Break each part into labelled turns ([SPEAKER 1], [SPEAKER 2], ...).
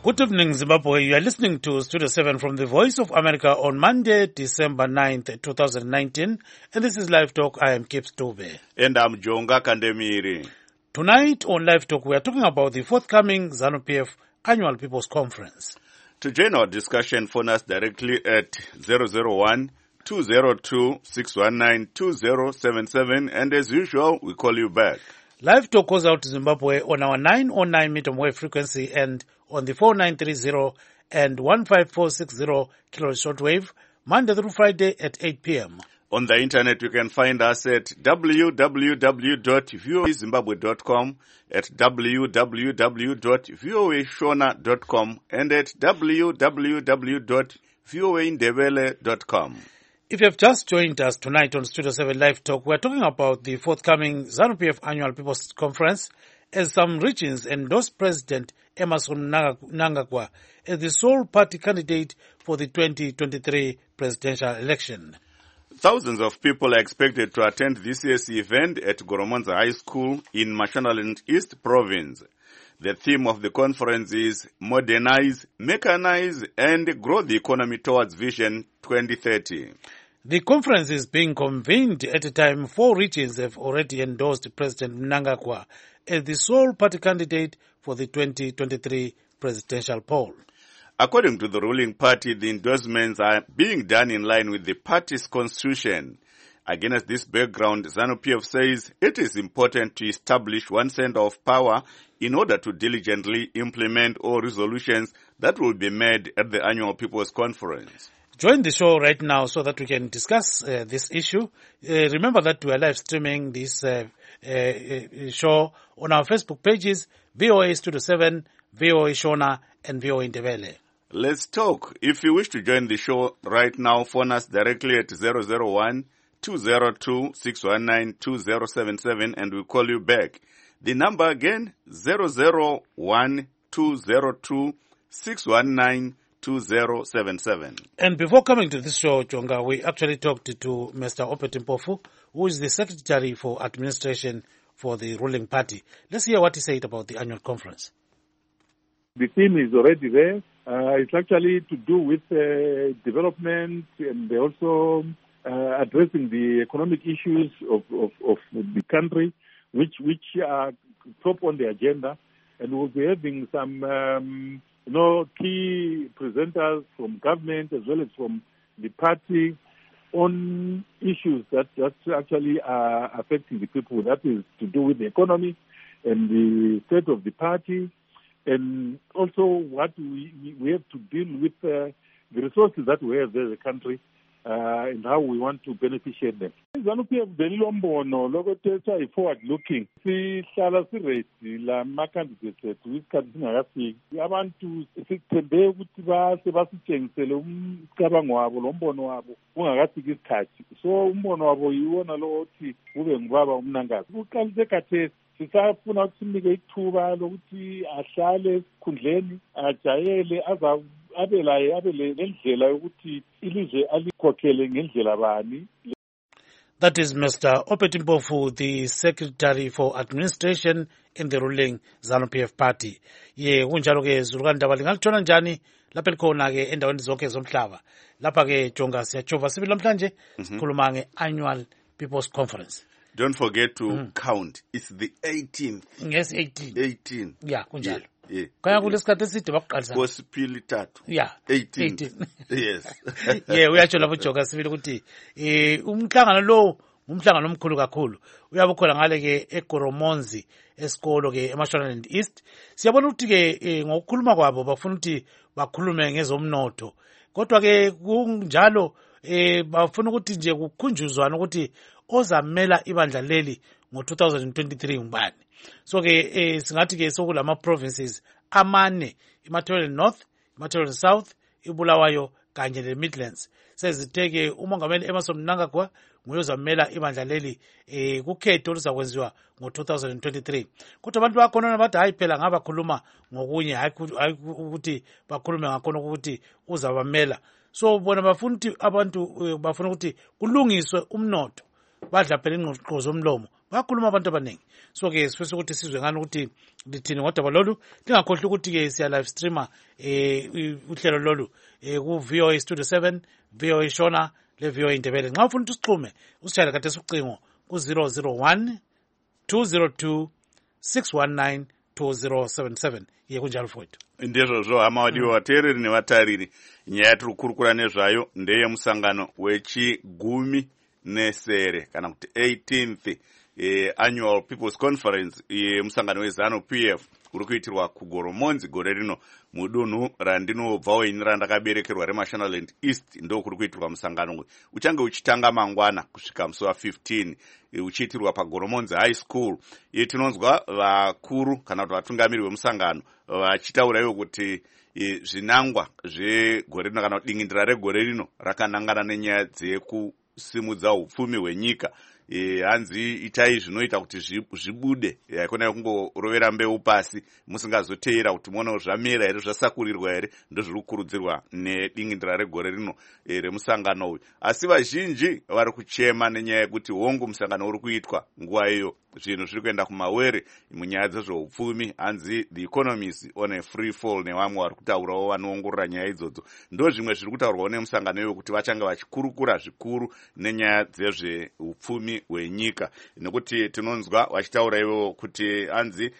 [SPEAKER 1] Good evening, Zimbabwe. You are listening to Studio 7 from the Voice of America on Monday, December 9th, 2019. And this is Live Talk. I am Kip Stube.
[SPEAKER 2] And I'm Jonga Kandemiri.
[SPEAKER 1] Tonight on Live Talk, we are talking about the forthcoming ZANU-PF Annual People's Conference.
[SPEAKER 2] To join our discussion, phone us directly at 001-202-619-2077. And as usual, we call you back.
[SPEAKER 1] Live Talk goes out to Zimbabwe on our 909 medium wave frequency and on the 4930 and 15460 kilohertz shortwave, Monday through Friday at 8 p.m.
[SPEAKER 2] On the internet, you can find us at www.voazimbabwe.com, at www.voashona.com, and at www.voaindebele.com.
[SPEAKER 1] If you have just joined us tonight on Studio 7 Live Talk, we are talking about the forthcoming ZANU-PF Annual People's Conference as some regions endorse President Emmerson Mnangagwa as the sole party candidate for the 2023 presidential election.
[SPEAKER 2] Thousands of people are expected to attend this year's event at Goromonza High School in Mashonaland East Province. The theme of the conference is Modernize, Mechanize, and Grow the Economy Towards Vision 2030.
[SPEAKER 1] The conference is being convened at a time 4 regions have already endorsed President Mnangagwa as the sole party candidate for the 2023 presidential poll.
[SPEAKER 2] According to the ruling party, the endorsements are being done in line with the party's constitution. Against this background, ZANU-PF says it is important to establish one center of power in order to diligently implement all resolutions that will be made at the annual People's Conference.
[SPEAKER 1] Join the show right now so that we can discuss this issue. Remember that we are live streaming this show on our Facebook pages, VOA Studio 7, VOA Shona, and VOA Indebele.
[SPEAKER 2] Let's talk. If you wish to join the show right now, phone us directly at 001-202-619-2077 and we'll call you back. The number again, 001-202-619-2077.
[SPEAKER 1] And before coming to this show, Jonga, we actually talked to Mr. Opet Mpofu, who is the Secretary for Administration for the ruling party. Let's hear what he said about the annual conference.
[SPEAKER 3] The theme is already there. It's actually to do with development and also addressing the economic issues of the country, which are top on the agenda. And we'll be having some key presenters from government as well as from the party on issues that actually are affecting the people. That is to do with the economy and the state of the party, and also what we have to deal with the resources that we have as a country and how we want to beneficiate them. ZANU-PF belilombono lokuthetha i-forward looking. Sihlala siredi la ma-candidates ethu isikhathi singakafiki. Abantu sithembe ukuthi basitshengisele umcabango wabo lombono wabo ungakafiki isikhathi. So umbono wabo yiwona lo othi kube ngubaba uMnangagwa. Uqalise khathesi sisafuna ukuthi simnike ithuba lokuthi ahlale esikhundleni ajayele abe nendlela yokuthi ilizwe alikhokhele ngendlela bani.
[SPEAKER 1] That is Mr. Opet Mpofu, the Secretary for Administration in the ruling ZANU-PF party. Kunjalo ke Zulukandaba lingalithona njani lapha likhona ke endaweni zonke zomhlaba. Lapha ke Jonga siyajova sibili namhlanje sikhuluma nge-Annual People's Conference.
[SPEAKER 2] Don't forget to count. It's the 18th.
[SPEAKER 1] Yes, 18.
[SPEAKER 2] 18.
[SPEAKER 1] Yeah, kunjalo.
[SPEAKER 2] Yeah.
[SPEAKER 1] Kaya kulesikhathi eside bakuqalisa.
[SPEAKER 2] Kosipili thathu.
[SPEAKER 1] Yeah.
[SPEAKER 2] 18. Yes.
[SPEAKER 1] Uyatsho lapho Jonga sibili ukuthi umhlangano lo umhlangano omkhulu kakhulu. Uyabe khona ngale ke eGoromonzi esikolo ke eMashonaland East. Siyabona ukuthi ke ngokukhuluma kwabo bafuna ukuthi bakhulume ngezomnotho. Kodwa ke kunjalo bafuna ukuthi nje kukhunjuzwana ukuthi ozamela ibandla leli ngo-2023 ngubani. So ke singathi ke sokulama provinces amane, iMatabeleland North, iMatabeleland South, iBulawayo kanye neMidlands. Sezitheke umongameli Emmerson Mnangagwa nguye ozamela ibandla leli kukhetho oluzakwenziwa ngo-2023. Kodwa abantu bakhona bathi hayi phela ngabakhuluma ngokunye hayi ukuthi bakhulume ngakhona ukuthi uzabamela. So bona bafuna ukuthi kulungiswe umnotho. Badla phela ingqoqo zomlomo bakhuluma abantu abaningi. So-ke sifisa ukuthi sizwe ngani ukuthi lithini ngodaba lolu. Lingakhohlwa ukuthi-ke siya live streamer uhlelo lolu ku VOA Studio 7, VOA Shona le VOA Indebele. Nxa ufuna ukuthi usixhume usitshayele khathesi ucingo ku 001 202 619 2077 iye kunjalo futhi.
[SPEAKER 2] Ndezvozvo hama wadiwa vateereri nevatariri, nyaya yatiri kukurukura nezvayo ndeyemusangano wechigumi nesere kana kuti 18th annual people's conference yemusangano weZANU-PF uri kuitirwa kuGoromonzi gore rino mudunhu randinobva ini randakaberekerwa reMashonaland East. Ndo kuri kuitirwa musangano uyu uchange uchitanga mangwana kusvika musi wa15 uchiitirwa paGoromonzi High School. Tinonzwa vakuru kana kuti vatungamiri vemusangano vachitaura ivo kuti zvinangwa zvegore rino kana kudingindira regore rino rakanangana nenyaya dzekusimudza upfumi hwenyika. Hanzi itai zvinoita kuti zvibude, haikona kungorovera mbeu pasi musingazoteera kuti muonewo zvamera here, zvasakurirwa here. Ndozviri kukurudzirwa nedingindira regore rino remusangano uyu. Asi vazhinji vari kuchema nenyaya yekuti hongu musangano uri kuitwa nguva iyo zvinhu zviri kuenda kumawere munyaya dzezveupfumi. Hanzi the economy is on a free fall, nevamwe vari kutaurawo vanoongorora nyaya idzodzo. Ndo zvimwe zviri kutaurwawo nemusangano iwo kuti vachange vachikurukura zvikuru nenyaya dzezveupfumi hwenyika, nekuti tinonzwa vachitaura ivo kuti hanzi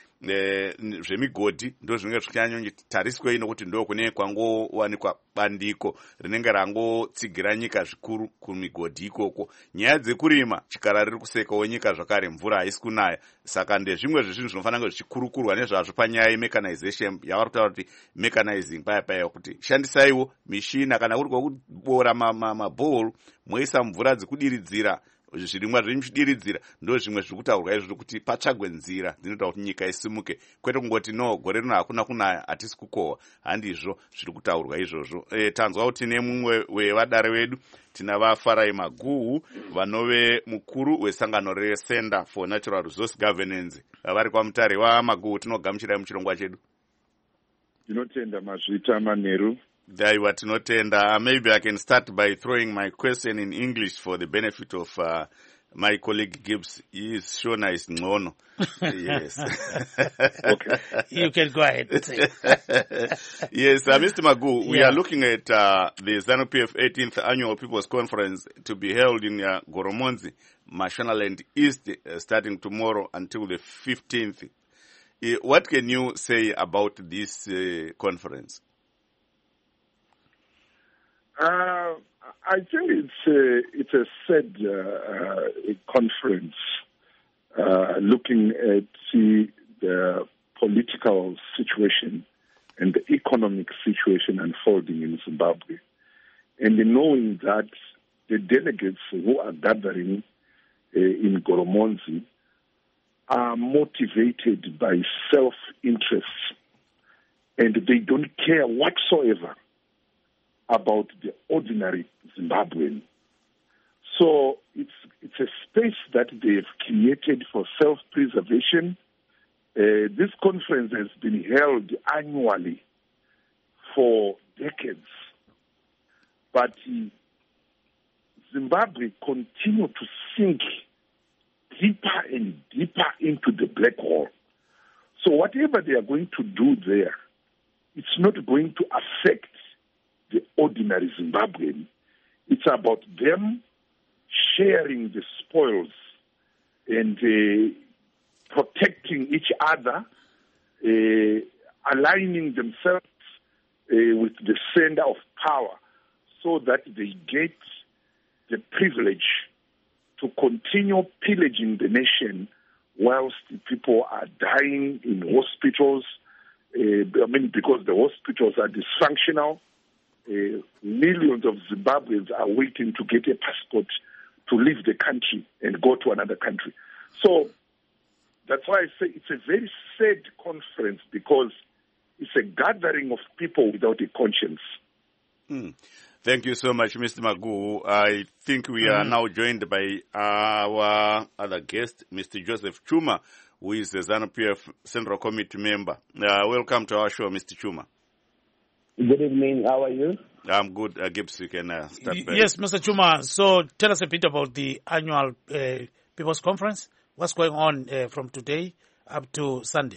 [SPEAKER 2] zvemigodhi ndo zvinenge zvichanyanyotitariswei, nokuti ndo kune kwangowanikwa bandiko rinenge rangotsigira nyika zvikuru kumigodhi ikoko. Nyaya dzekurima chikara riri kusekawo nyika zvakare, mvura haisi kunaya. Saka ndezvimwe zvezvinhu zvinofanira kunge zvichikurukurwa nezvazvo panyaya yemechanization yavari kutaura kuti mechanizing paya kuti shandisaiwo mishina kana kuri kwekubora mabholu moisa mvura dzekudiridzira zvirimwa zvenyu zvidiridzira. Ndo zvimwe zviri kutaurwa izvozvo kuti patsvagwe nzira dzinoita kuti nyika isimuke, kwete kungoti no gore rino hakuna kunaya hatisi kukohwa. Handizvo zviri kutaurwa izvozvo. Tanzwa kuti nemumwe wevadare vedu tina vaFarai Maguhu vanove mukuru wesangano reCenter for Natural Resource Governance. Vari kwamutare waMaguhu, tinogamuchirai muchirongwa chedu.
[SPEAKER 4] Tinotenda mazvita Manheru.
[SPEAKER 2] Daiwa tinotenda. Maybe I can start by throwing my question in English for the benefit of my colleague Gibbs. Shona is Ngono. Yes.
[SPEAKER 1] Okay. You can go ahead.
[SPEAKER 2] Yes, Mr. Maguhu, we are looking at the ZANU-PF 18th Annual People's Conference to be held in Goromonzi, Mashonaland East, starting tomorrow until the 15th. What can you say about this conference?
[SPEAKER 4] I think it's a sad conference looking at the political situation and the economic situation unfolding in Zimbabwe, and knowing that the delegates who are gathering in Goromonzi are motivated by self-interest, and they don't care whatsoever about the ordinary Zimbabwean. So it's a space that they have created for self-preservation. This conference has been held annually for decades, but Zimbabwe continue to sink deeper and deeper into the black hole. So whatever they are going to do there, it's not going to affect the ordinary Zimbabwean. It's about them sharing the spoils and protecting each other, aligning themselves with the center of power so that they get the privilege to continue pillaging the nation whilst the people are dying in hospitals. Because the hospitals are dysfunctional, millions of Zimbabweans are waiting to get a passport to leave the country and go to another country. So that's why I say it's a very sad conference, because it's a gathering of people without a conscience.
[SPEAKER 2] Thank you so much, Mr. Maguhu. I think we are now joined by our other guest, Mr. Joseph Chuma, who is the ZANU-PF Central Committee member. Welcome to our show, Mr. Chuma.
[SPEAKER 5] Good evening. How are you?
[SPEAKER 2] I'm good. Gibbs, you can start.
[SPEAKER 1] Yes, Mr. Chuma. So tell us a bit about the annual People's Conference What's going on from today up to Sunday?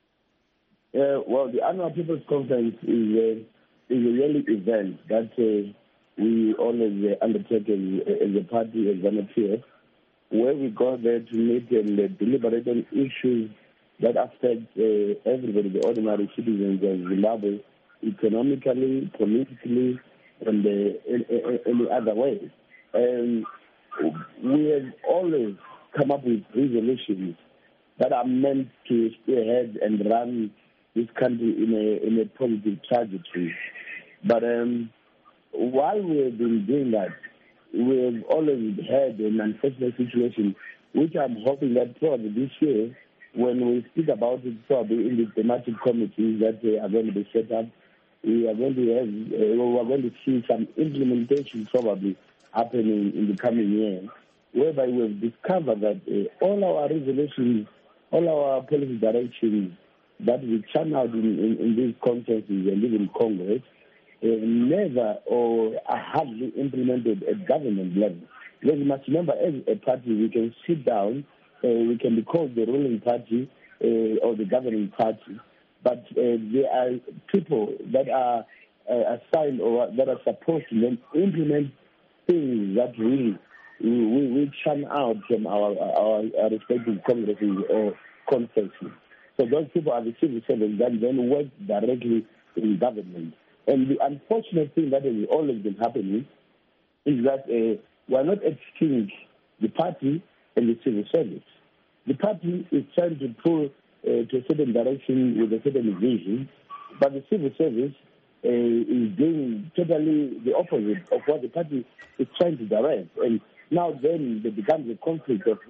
[SPEAKER 5] Well, the annual People's Conference is a yearly event that we always undertake as a party, as ZANU-PF, where we go there to meet and deliberate on issues that affect everybody, the ordinary citizens of Zimbabwe, economically, politically, and any other way. And we have always come up with resolutions that are meant to spearhead and run this country in a positive trajectory. But while we have been doing that, we have always had an unfortunate situation, which I'm hoping that probably this year, when we speak about it probably in the thematic committees that are going to be set up, we are going to see some implementation probably happening in the coming year, whereby we have discovered that all our resolutions, all our policy directions that we churn out in these conferences and even Congress never or are hardly implemented at government level. Because you must remember, as a party, we can sit down, we can be called the ruling party or the governing party, but there are people that are assigned or that are supposed to then implement things that we churn out from our respective congresses or conferences. So those people are the civil servants that then work directly in government. And the unfortunate thing that has always been happening is that we are not exchanging the party and the civil service. The party is trying to pull to a certain direction with a certain vision, but the civil service is doing totally the opposite of what the party is trying to direct. And now then there becomes a conflict of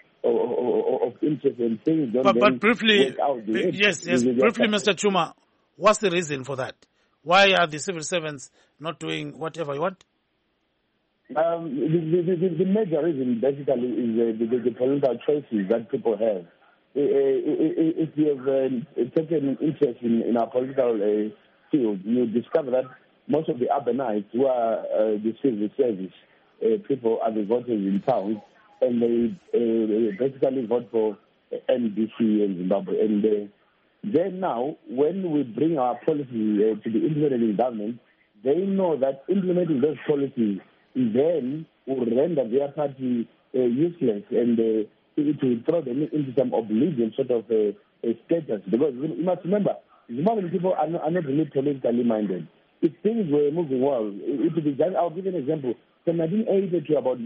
[SPEAKER 5] interest and things don't
[SPEAKER 1] but briefly,
[SPEAKER 5] work out.
[SPEAKER 1] Yes, briefly, Mr. Chuma, what's the reason for that? Why are the civil servants not doing whatever you want?
[SPEAKER 5] The major reason basically is the political choices that people have. If you have taken an interest in our political field, you discover that most of the urbanites who are the civil service people are the voters in town, and they basically vote for NDC in Zimbabwe. And then now, when we bring our policy to be implemented in government, they know that implementing those policies then will render their party useless, and it will throw them into some oblivion sort of status. Because you must remember, Zimbabwean people are not really politically minded. If things were moving well, it would be done. I'll give you an example. From 1980 to about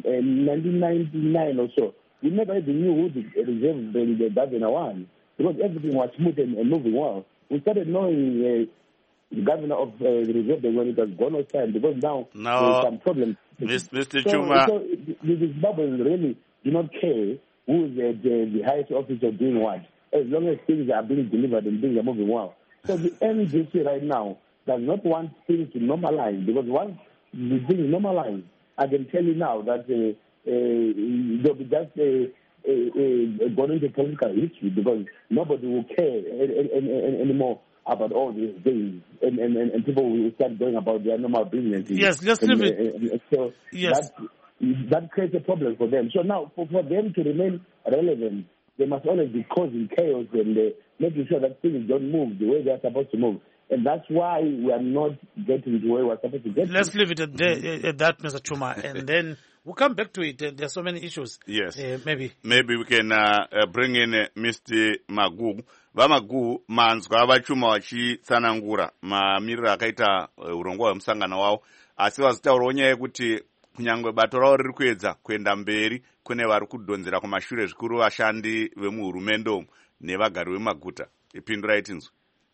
[SPEAKER 5] 1999 or so, we never even knew who the reserve the governor was, because everything was smooth and moving well. We started knowing the governor of the reserve when it was gone outside, because now there's some problems.
[SPEAKER 2] Mr. Chuma.
[SPEAKER 5] So the Zimbabweans really do not care who is the highest officer doing what, as long as things are being delivered and things are moving well. So the NDC right now does not want things to normalize, because once the things normalize, I can tell you now that they'll be just going into political history, because nobody will care anymore about all these things, and people will start going about their normal business.
[SPEAKER 1] Yes, let's leave it.
[SPEAKER 5] So
[SPEAKER 1] yes.
[SPEAKER 5] That creates a problem for them. So now, for them to remain relevant, they must always be causing chaos and making sure that things don't move the way they're supposed to move. And that's why we are not getting to where we're supposed to get.
[SPEAKER 1] Let's leave it at that, Mr. Chuma, and then we'll come back to it. There's so many issues.
[SPEAKER 2] Yes.
[SPEAKER 1] Maybe
[SPEAKER 2] we can bring in Mr. Magu. Vamagu manzwa vachuma vachitsanangura mamiriro akaita urongwa hwemusangano wavo, asi vazitaurawo nyaya yekuti kunyangwe bato ravo riri kuedza kuenda mberi, kune vari kudhonzera kumashure zvikuru vashandi vemuhurumende umu nevagari vemaguta. Ipindurai tinzwe.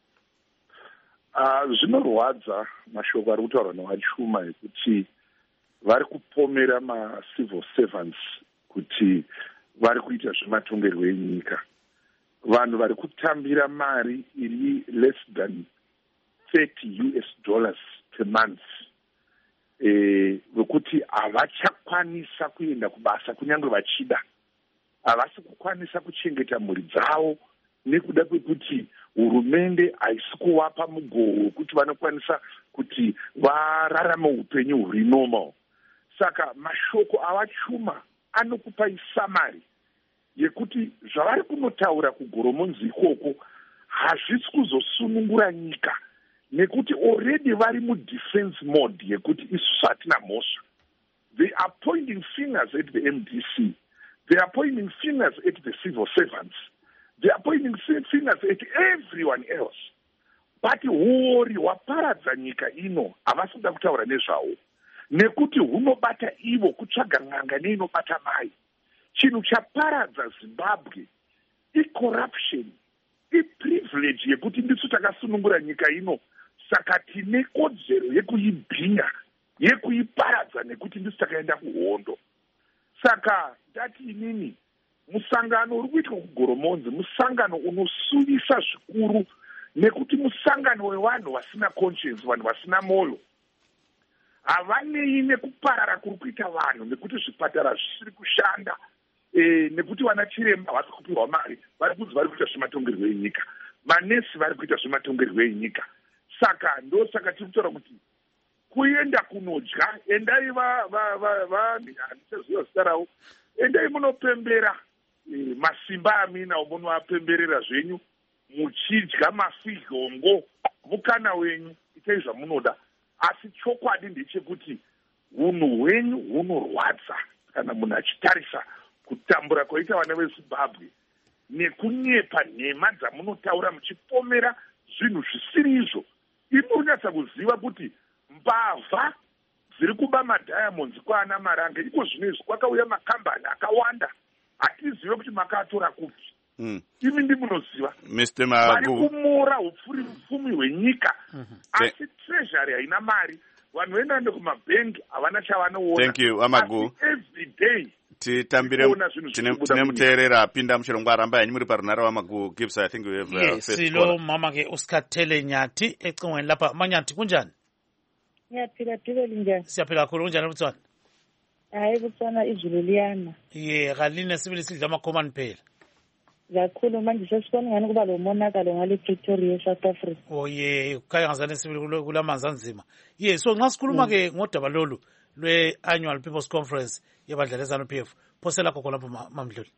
[SPEAKER 4] Zvinorwadza mashoko ari kutaurwa nevachuma ekuti vari kupomera macivil servants kuti vari kuita zvematongerwo enyika. Vanhu vari kutambira mari iri less than $30 per month, vekuti havachakwanisa kuenda kubasa kunyange vachida. Havasi kukwanisa kuchengeta mhuri dzavo nekuda kwekuti hurumende haisi kuvapa mugoo wekuti vanokwanisa kuti vararame upenyu huri normal. Saka mashoko avachuma anokupai samari yekuti zvavari kunotaura kugoromonzi ikoko hazvisi kuzosunungura nyika, nekuti already vari mudefense mode yekuti isusu hatina mhosva. They are pointing fingers at the MDC. They are pointing fingers at the civil servants. They are pointing fingers at everyone else. But huori hwaparadza nyika ino havasi kuda kutaura nezvawo, nekuti hunobata ivo kutsvaga n'anga neinobata mai. Chinhu chaparadza Zimbabwe icorruption, iprivilege yekuti ndisu takasunungura nyika ino, saka tine kodzero yekuibhinya, yekuiparadza nekuti ndisu takaenda kuhondo. Saka ndati inini musangano uri kuitwa kugoromonzi musangano unosuvisa zvikuru, nekuti musangano wevanhu vasina conscience, vanhu vasina moyo. Havanei nekuparara kuri kuita vanhu, nekuti zvipatara zvisiri kushanda, nekuti vana chiremba vari kupiwa mari, vari kunzi vari kuita zvematongerwo enyika, manesi vari kuita zvematongerwo enyika. Saka ndosaka tiri kutaura kuti kuenda kunodya, endai handichaziva zita ravo, endai munopembera masimba amina munoapemberera zvenyu, muchidya mafigyongo, mukana wenyu, itai zvamunoda. Asi chokwadi ndechekuti hunhu hwenyu hunorwadza kana munhu achitarisa kutambura kwaita vana veZimbabwe nekunyepa nhema dzamunotaura muchipomera zvinhu zvisiri izvo. Imi unatsa kuziva kuti mbavha dziri kuba madiamonds kwaana Maranga, iko zvinezvi kwakauya makambani akawanda, hatizive kuti makatora kupi. Imi ndimunoziva vari kumora upfumi hwenyika, asi treasury haina mari, vanhu voenda kumabhengi havana chavanoona.
[SPEAKER 2] Thank you, Amagu.
[SPEAKER 4] Every day
[SPEAKER 2] tine muteerera apinda muchirongwa, ramba yanyu muri parunhare waMagu Gibbs. I think we have
[SPEAKER 1] silo mama ke usikhathele Nyathi ecingweni lapha. Manyathi kunjani?
[SPEAKER 6] Ngiyaphila njani?
[SPEAKER 1] Siyaphila kakhulu. Kunjani eBotswana?
[SPEAKER 6] Hayi eBotswana izulu liyana.
[SPEAKER 1] Kaline sibili sidla amakhomani phela.
[SPEAKER 6] Kakhulu manje sesibona ngani kuba lo monakalo ngale Pretoria eSouth Africa.
[SPEAKER 1] Kukhanya ngazane sibili kulamanzi anzima. So nxa sikhuluma ke ngodaba lolu lwe-annual People's Conference yebandla leZANU-PF, phosela khona lapho Mamdluli.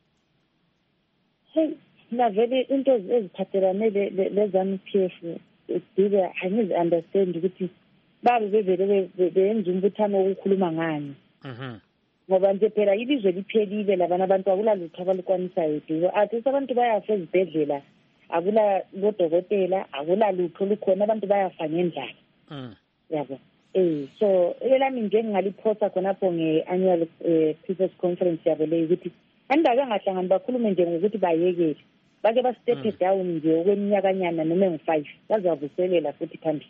[SPEAKER 6] Hey, na vele into eziphathelane leZANU-PF dibe angizi understand ukuthi babe bevele benza umbuthano wokukhuluma ngani. Ngoba nje phela ilizwe liphelile, labana abantu akulalutho abalukwanisayo dubo. Athi abantu bayafa ezibhedlela, akula bodokotela, akulalutho lukhona, abantu bayafa ngendlala. Yabo. So elami nje ngingaliphosa khonapho nge-annual People's Conference yabo leyo ukuthi andake ngahlangana bakhulume nje ngokuthi bayekele, bake ba-step down nje okweminyakanyana noma ngu-5 bazavuselela futhi phambili.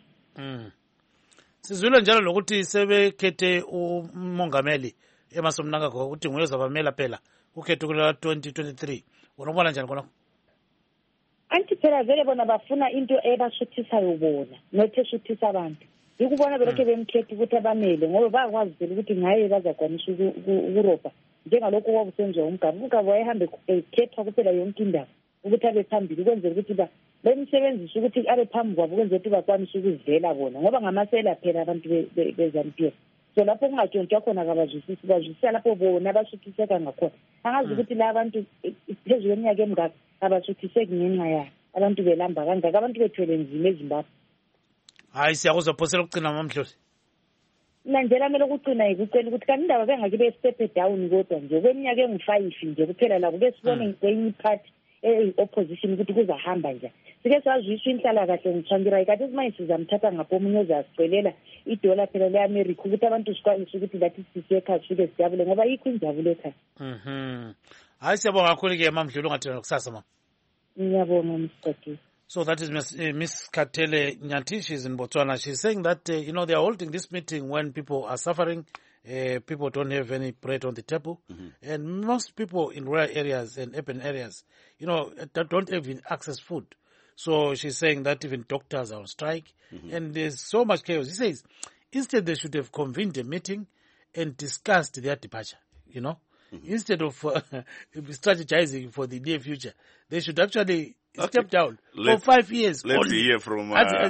[SPEAKER 1] Sizwile njalo lokuthi sebekhethe umongameli Emmerson Mnangagwa ukuthi nguye ozabamela phela ukhetho kula 2023. Wona ubona njani khona?
[SPEAKER 6] Anti phela vele bona bafuna into ebashuthisayo bona, not eshuthisa abantu. Yikubona belokhe bemkhetha ukuthi abamele ngoba bakwazi ukuthi ngaye bazakwanisa ukuropa njengalokho kwakusenziwa uMgabu. uMgabu wayehambe ekhethwa kuphela yonke indawo ukuthi abe phambili, ukwenzela ukuthi bemsebenzisa ukuthi abe phambi kwabo, ukwenzela ukuthi bakwanise ukuzivela bona ngoba ngamasela phela abantu beZANU-PF. So lapho kungatshontshwa khona kabazwisisi, bazwisisa lapho bona abashuthiseka ngakhona. Angazi ukuthi la abantu phezulu kweminyaka emingaka abashuthiseki ngenxa yabo, abantu belamba kangaka, abantu bethwele nzima eZimbabwe.
[SPEAKER 1] Hayi siyakuzwa phosela ukucina Mamdluli.
[SPEAKER 6] Nanjela mele ukucina ikucela ukuthi kanti indaba bengake be-step down kodwa nje kweminyaka engu-5 nje kuphela la kube sibone kwenye iphathi opposition ukuthi kuzahamba nje. Sike sazwiswa inhlalakahle ngithangirayi kade simanje sizamthatha ngapho omunye ozasicelela idola phela le-America ukuthi abantu sikwanise ukuthi lathi sisekhaya sike sijabule ngoba yikho injabulo ekhaya.
[SPEAKER 1] Hayi siyabonga kakhulu-ke Mamdluli, ungathina kusasa ma.
[SPEAKER 6] Ngiyabonga Mr.
[SPEAKER 1] So that is Miss Katele Nyathi. She's in Botswana. She's saying that, they are holding this meeting when people are suffering, people don't have any bread on the table, and most people in rural areas and urban areas, don't even access food. So she's saying that even doctors are on strike, and there's so much chaos. He says, instead they should have convened a meeting and discussed their departure, Instead of strategizing for the near future, they should actually step down for 5 years.
[SPEAKER 2] Let's hear from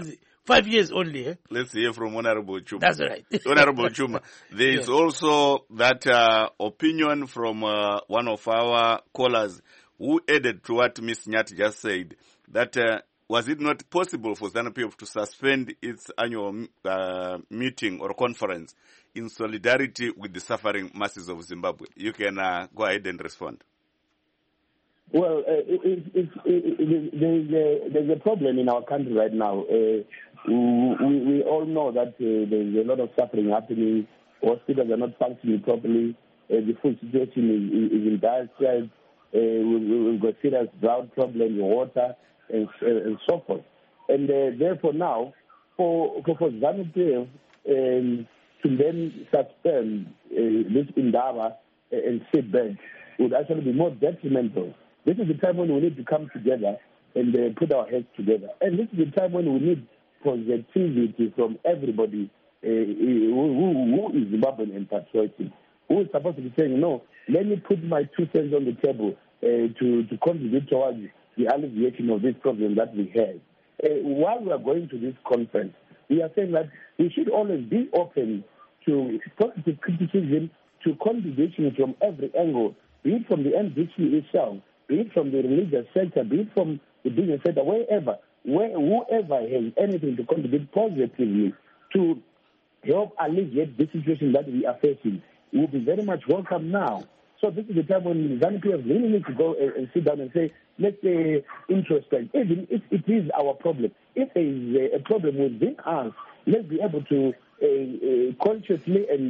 [SPEAKER 1] 5 years only.
[SPEAKER 2] Let's hear from Honorable Chuma.
[SPEAKER 1] That's right.
[SPEAKER 2] Honorable Chuma, there is also that opinion from one of our callers who added to what Ms. Nyati just said, that was it not possible for ZANU-PF to suspend its annual meeting or conference in solidarity with the suffering masses of Zimbabwe? You can go ahead and respond.
[SPEAKER 5] Well, there's a problem in our country right now. We all know that there's a lot of suffering happening. Hospitals are not functioning properly. The food situation is in dire straits. We've got serious drought problems, water, and so forth. And therefore now, for ZANU-PF to then suspend this endeavor and sit back would actually be more detrimental. This is the time when we need to come together and put our heads together. And this is the time when we need positivity from everybody who is Zimbabwean and patriotic, who is supposed to be saying, no, let me put my 2 cents on the table to contribute towards the alleviation of this problem that we have. While we are going to this conference, we are saying that we should always be open to positive criticism, to contribution from every angle, be it from the NDC itself, be it from the religious sector, be it from the business sector, whoever has anything to contribute positively to help alleviate the situation that we are facing will be very much welcome now. So this is the time when ZANU-PF really need to go and sit down and say, let's introspect, even if it is our problem. If there is a problem within us, let's be able to consciously and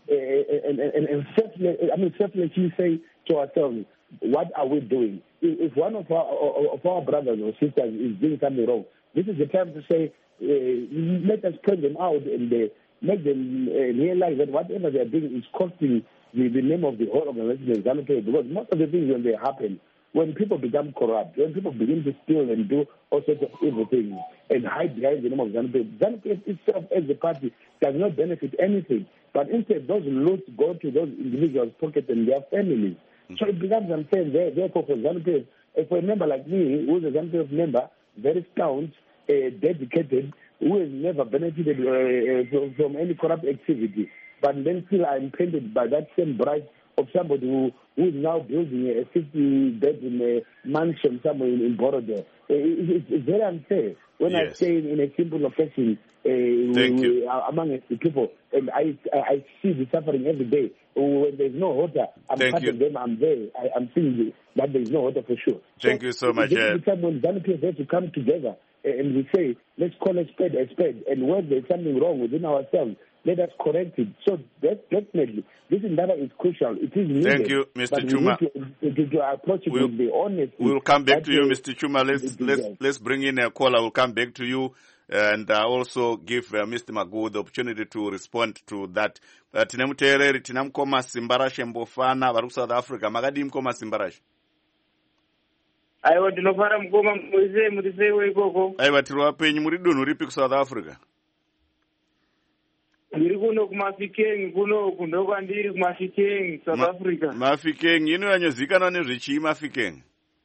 [SPEAKER 5] selflessly say to ourselves, what are we doing? If one of our brothers or sisters is doing something wrong, this is the time to say, let us point them out and make them realize that whatever they are doing is costing the name of the whole organization, ZANU-PF, because most of the things when they happen, when people become corrupt, when people begin to steal and do all sorts of evil things and hide behind the name of ZANU-PF, ZANU-PF itself as a party does not benefit anything. But instead, those loot go to those individuals' pockets and their families. So it becomes unfair, therefore, for ZANU-PF. For a member like me, who is a ZANU-PF member, very staunch, dedicated, who has never benefited from any corrupt activity, but then still I'm painted by that same bright of somebody who is now building a 50-bedroom mansion somewhere in Borodale. It's very unfair. When I stay in a simple location among the people, and I see the suffering every day. When there's no water, I'm part of them, I'm there. I'm seeing that there's no water for sure.
[SPEAKER 2] Thank you so much.
[SPEAKER 5] This is the time when ZANU-PF has to come together and we say, let's call a spade a spade. And when there's something wrong within ourselves, let us correct it. So definitely, this endeavor is crucial. It is needed.
[SPEAKER 2] Thank you, Mr. Chuma.
[SPEAKER 5] To approach it with the honesty.
[SPEAKER 2] We'll come back to you, Mr. Chuma. Let's bring in a caller. We'll come back to you and also give Mr. Magu the opportunity to respond to that. Tinemutereri tinamkoma Simbarashe Mbofana vari South Africa. Makadi mkoma Simbarashe.
[SPEAKER 7] Aiwa tinofara mkoma murisei ikoko.
[SPEAKER 2] Aiwa tiri wapenyu muri dunhu ripi ku South Africa?
[SPEAKER 7] Ndiri kuno kuMafikeng kuno kundokwandiri kuMafikeng South Africa.
[SPEAKER 2] Mafikeng inoyanyozikanwa nezvechii Mafikeng?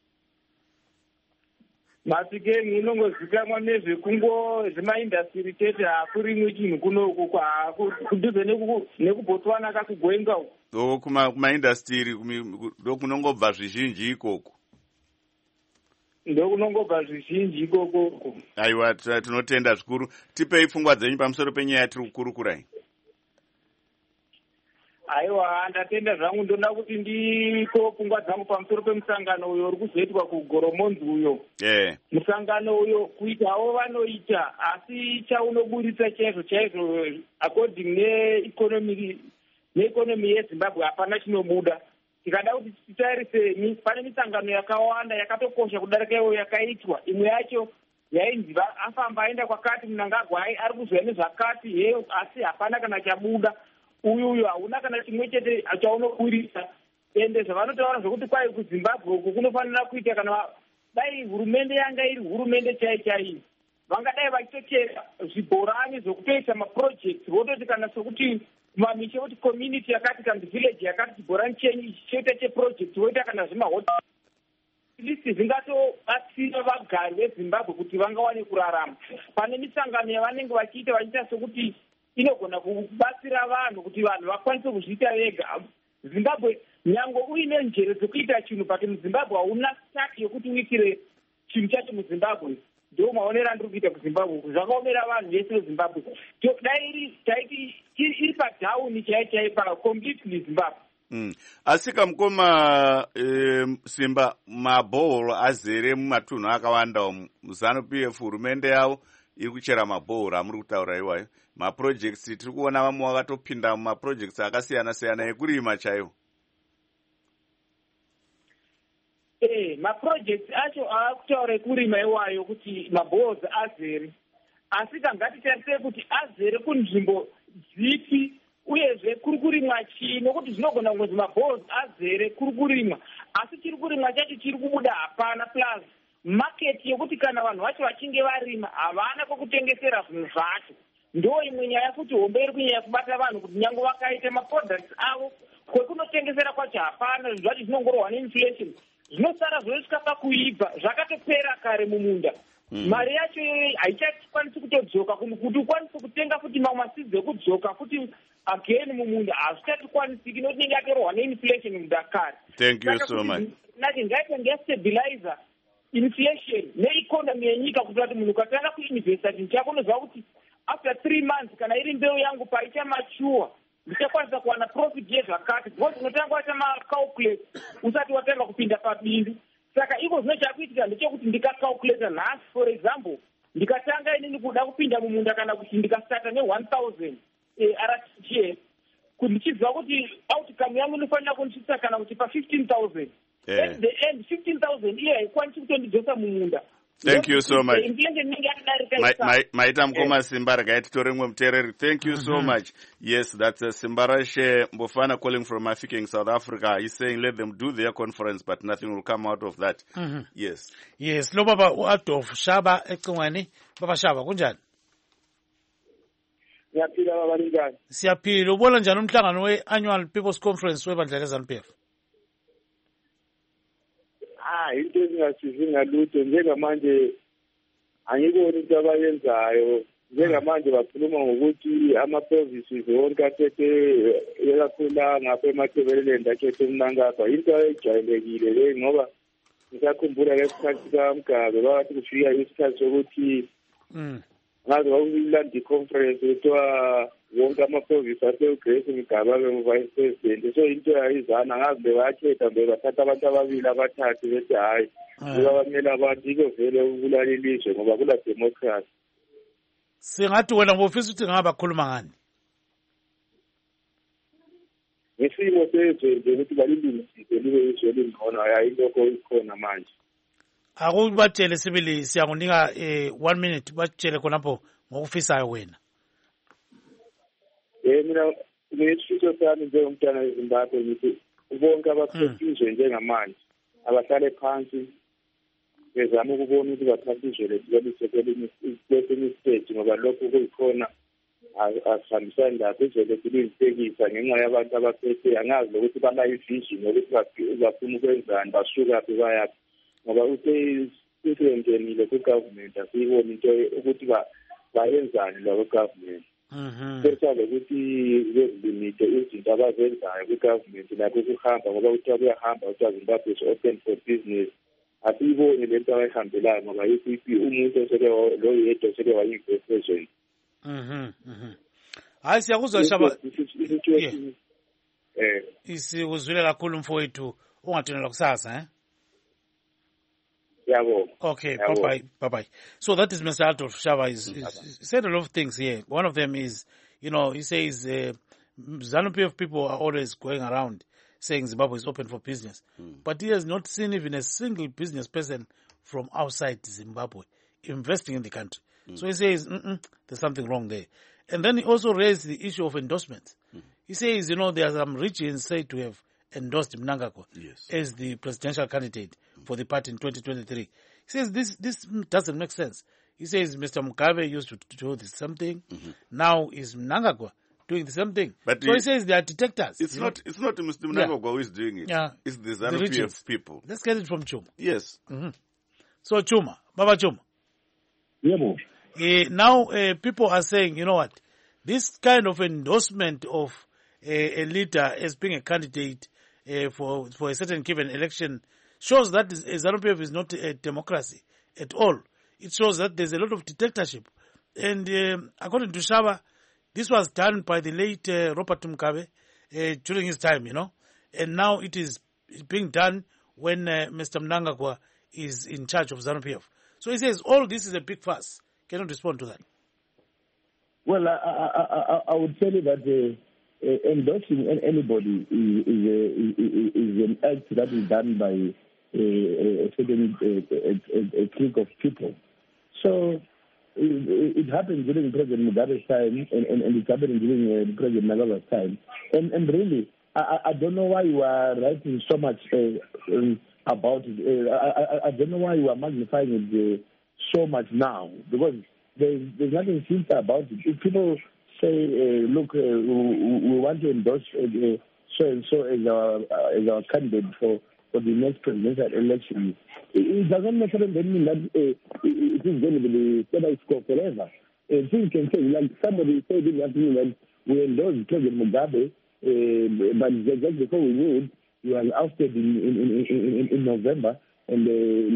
[SPEAKER 7] Mafikeng inongozikanwa nezvekungo zvemaindastry chete hakurimwe chinhu kunoku kudhuze nekuBotswana kakugwenga uko.
[SPEAKER 2] Kumaindastry ndokunongobva zvizhinji ikoko.
[SPEAKER 7] Ndokunongobva zvizhinji ikoko.
[SPEAKER 2] Aiwa tinotenda zvikuru. Tipei pfungwa dzenyu pamusoro penyaya yatiri kukurukurai.
[SPEAKER 7] Aiwa ndatenda zvangu ndoda kuti ndiko pfungwa dzangu pamusoro pemusangano uyo uri kuzoitwa kuGoromonzi uyo. Musangano uyo kuitawo vanoita asi chaunoburitsa chaizvo according neeconomy yeZimbabwe hapana chinobuda. Tikada kuti titarise pane misangano yakawanda yakatokosha kudarika iyo yakaitwa. Imwe yacho yainzi afamba aenda kwakati Mnangagwa ari kuzouya nezvakati asi hapana kana chabuda. Uyu hauna kana chimwe chete chaunoburisa. Ende zvavanotaura zvokuti kwai kuZimbabwe uku kunofanira kuita kana dai hurumende yanga iri hurumende chaiyo. Vangadai vachitochera zvibhorani zvokutoisa maprojekti vototi kana sokuti kumamisha kuti community yakati kana village yakati chibhorani chenyu choita cheprojekti voita kana zvimahoteli least zvingatobatsira vagari vezimbabwe kuti vangawane kurarama. Pane misangano yavanenge vachiita sokuti inogona kubatsira vanhu kuti vanhu vakwanise kuzviita vega. Zimbabwe nyange uine njere dzekuita chinhu but muzimbabwe hauna staki yokuti uitire chinhu chacho muzimbabwe. Ndo maonero andiri kuita kuzimbabwe zvakaomera vanhu vese vezimbabwe. Dai taiti iri padown chaipa completely zimbabwe.
[SPEAKER 2] Asika mukoma Simba mabhoro azere mumatunhu akawanda muZANU-PF hurumende yavo iri kuchera mabhoro amuri kutaura iwayo. Maprojects tiri kuona vamwe vakatopinda mumaprojects akasiyana siyana ekurima chaiwo.
[SPEAKER 7] Maprojects acho akutaura ekurima iwayo kuti mabhoro azere. Asi ngatitarire kuti azere kunzvimbo dzipi uyezve kuri kurimwa chii, nokuti zvinogona kunzi mabhoro azere kuri kurimwa asi chiri kurimwa chacho chiri kubuda hapana, plus market yekuti kana vanhu vacho vachinge varima havana kwekutengesera zvinhu zvacho. Ndo imwe nyaya kuti hombe iri kunyanya kubata vanhu kuti nyange vakaita maproducts avo kwekunotengesera kwacho hapana, zvinhu zvacho zvinongorwa neinflation, zvinosara zvosvika pakuibva zvakatopera kare mumunda. Mari yacho haichakwanisi kutodzoka kuti ukwanise kutenga futi mamwe masidzi ekudzoka futi again mumunda hazvichatikwanisiki nokuti inenge yatorwa neinflation munda kare.
[SPEAKER 2] Thank you so much.
[SPEAKER 7] Nati ngaite ngestabilizer inflation neeconomy yenyika kuti kuti munhu ukatanga kuinvesta chinhu chako unoziva kuti after 3 months kana iri mbeu yangu paichamachuwa ndichakwanisa kuwana profit yezvakati, because unotanga waita macalculate usati watanga kupinda pabindu. Saka iko zvino chakuitika ndechekuti ndikacalculate nhasi, for example ndikatanga inini kuda kupinda mumunda kana kuti ndikastarta ne1000 RTGS kuti ndichiziva kuti outcome yangu inofanira kundisvitsa kana kuti pa15,000. At the end 15,000 iyo haikwanisi kutondidzosa mumunda.
[SPEAKER 2] Thank you so much. Maita mukoma Simba rakaititore rimwe muteereri. Thank you so much. Yes, that's Simbarashe Mbofana calling from Mafikeng, South Africa. He's saying let them do their conference but nothing will come out of that. Yes.
[SPEAKER 1] Yes, lo baba uAdolf Shaba ecingweni. Baba Shaba kunjani?
[SPEAKER 8] Siyaphila baba linjani?
[SPEAKER 1] Siyaphila. Ubona njani umhlangano we-annual People's Conference webandla leZANU-PF?
[SPEAKER 8] Into ezingasizi ngalutho njengamanje angiboni into abayenzayo. Njengamanje bakhuluma ngokuthi ama-provinces wonke athethe ekakhulu ngapha eMatabeleland athethe uMnangagwa. Into ejwayelekile le ngoba ngisakhumbula lesikhathi kaMgabe bathi kufika isikhathi sokuthi ngaze kwakulandi conference kuthiwa wonke ama-province aseUgrace Mgaba abe-vice president. So into yayizana ngazi bebakhetha bathatha abantu ababili abathathu bethi hhayi bamele abantu iko vele ukulala ilizwe ngoba kula democracy.
[SPEAKER 1] Singathi wena ngofisa ukuthi ngabakhuluma ngani?
[SPEAKER 8] Ngesimo sezwe nje ukuthi balilungisise libe izwe elingcono, hayi lokho ikhona manje.
[SPEAKER 1] Akubatshele sibili siyakunika 1 minute batshele khonapho ngokufisayo wena.
[SPEAKER 8] Mina nesifiso sami njengomntwana weZimbabwe ngithi bonke abaphethizwe njengamanje abahlale phansi bezama ukubona ukuthi bathathe izwe lethu kwesinye isiteji ngoba lokhu kuyikhona asihambisani lapho izwe lethu liyitekisa ngenxa yabantu abaphethe angazi nokuthi banayo ivision yokuthi bafuna ukwenzani basukaphi bayaphi ngoba uthe isengenile ku-government asiyiboni into ukuthi bayenzani labo government. Sesale ukuthi bezilimite izinto abazenzayo ku-government lakho kuhamba ngoba kuthiwa kuyahamba kuthiwa Zimbabwe is open for business. Asiyiboni le nto abayihambelayo ngoba umuntu lo yedwa oseke wayi-president.
[SPEAKER 1] Hayi siyakuzwa Shaba. Sikuzwile kakhulu mfowethu ungathonelwa kusasa Okay, bye-bye. So that is Mr. Adolf Shaba. He said a lot of things here. One of them is, he says ZANU-PF people are always going around saying Zimbabwe is open for business. But he has not seen even a single business person from outside Zimbabwe investing in the country. So he says, there's something wrong there. And then he also raised the issue of endorsements. He says, there are some regions said to have endorsed Mnangagwa as the presidential candidate for the party in 2023. He says this doesn't make sense. He says Mr. Mugabe used to do this something. Now is Mnangagwa doing the same thing.
[SPEAKER 2] But
[SPEAKER 1] so he says they are detectors.
[SPEAKER 2] It's not Mr. Mnangagwa who is doing it.
[SPEAKER 1] Yeah.
[SPEAKER 2] It's the ZANU-PF people.
[SPEAKER 1] Let's get it from Chuma.
[SPEAKER 2] Yes.
[SPEAKER 1] So Chuma, Baba Chuma.
[SPEAKER 5] Yeah,
[SPEAKER 1] now people are saying, you know what, this kind of endorsement of a leader as being a candidate for a certain given election shows that ZANU-PF is not a democracy at all. It shows that there's a lot of dictatorship. And according to Shaba, this was done by the late Robert Mugabe during his time, and now it's being done when Mr. Mnangagwa is in charge of ZANU-PF. So he says all this is a big fuss. Can you respond to that?
[SPEAKER 5] Well, I would tell you that endorsing anybody is an act that is done by a certain a clique of people. So it happened during President Mugabe's time, and it happened during President Mnangagwa's time. And really, I don't know why you are writing so much about it. I don't know why you are magnifying it so much now, because there's nothing simple about it. If people say, look, we want to endorse so and so as our candidate for the next presidential election, it doesn't necessarily mean that it is going to be the status quo forever. Things can change. Like somebody said in that mean that we endorsed President Mugabe, but just before we knew it, he was ousted in November, and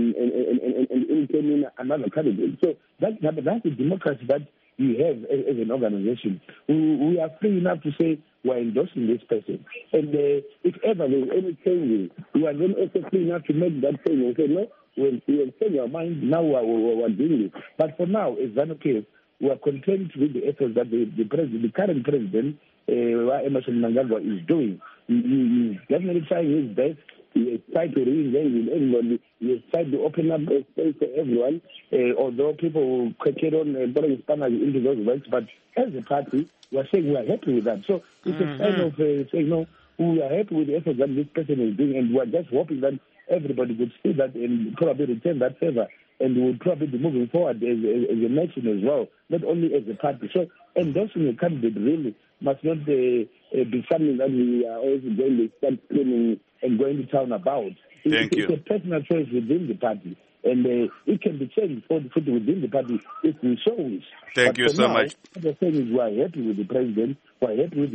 [SPEAKER 5] in came in another candidate. So that's the democracy that we have as an organization. We are free enough to say we're endorsing this person. And if ever there's any changes, we are then also free enough to make that change and say, no, we have changed our mind, now we're doing it. But for now, as ZANU-PF, we are content with the efforts that the current president, Emmerson Mnangagwa, is doing. He's definitely trying his best. He has tried to re-engage with everybody. He has tried to open up a space for everyone, although people will carry on putting spanners into those works. But as a party, we are saying we are happy with that. So it's a sign of saying, no, we are happy with the efforts that this person is doing, and we are just hoping that everybody would see that and probably return that favor. And we would probably be moving forward as a nation as well, not only as a party. So endorsing a candidate really must not be something that we are always going to start screaming and going to town about. It's a personal choice within the party. And it can be changed within the party if we so wish.
[SPEAKER 2] Thank you so much.
[SPEAKER 5] What I'm saying is we are happy with the president, we are happy with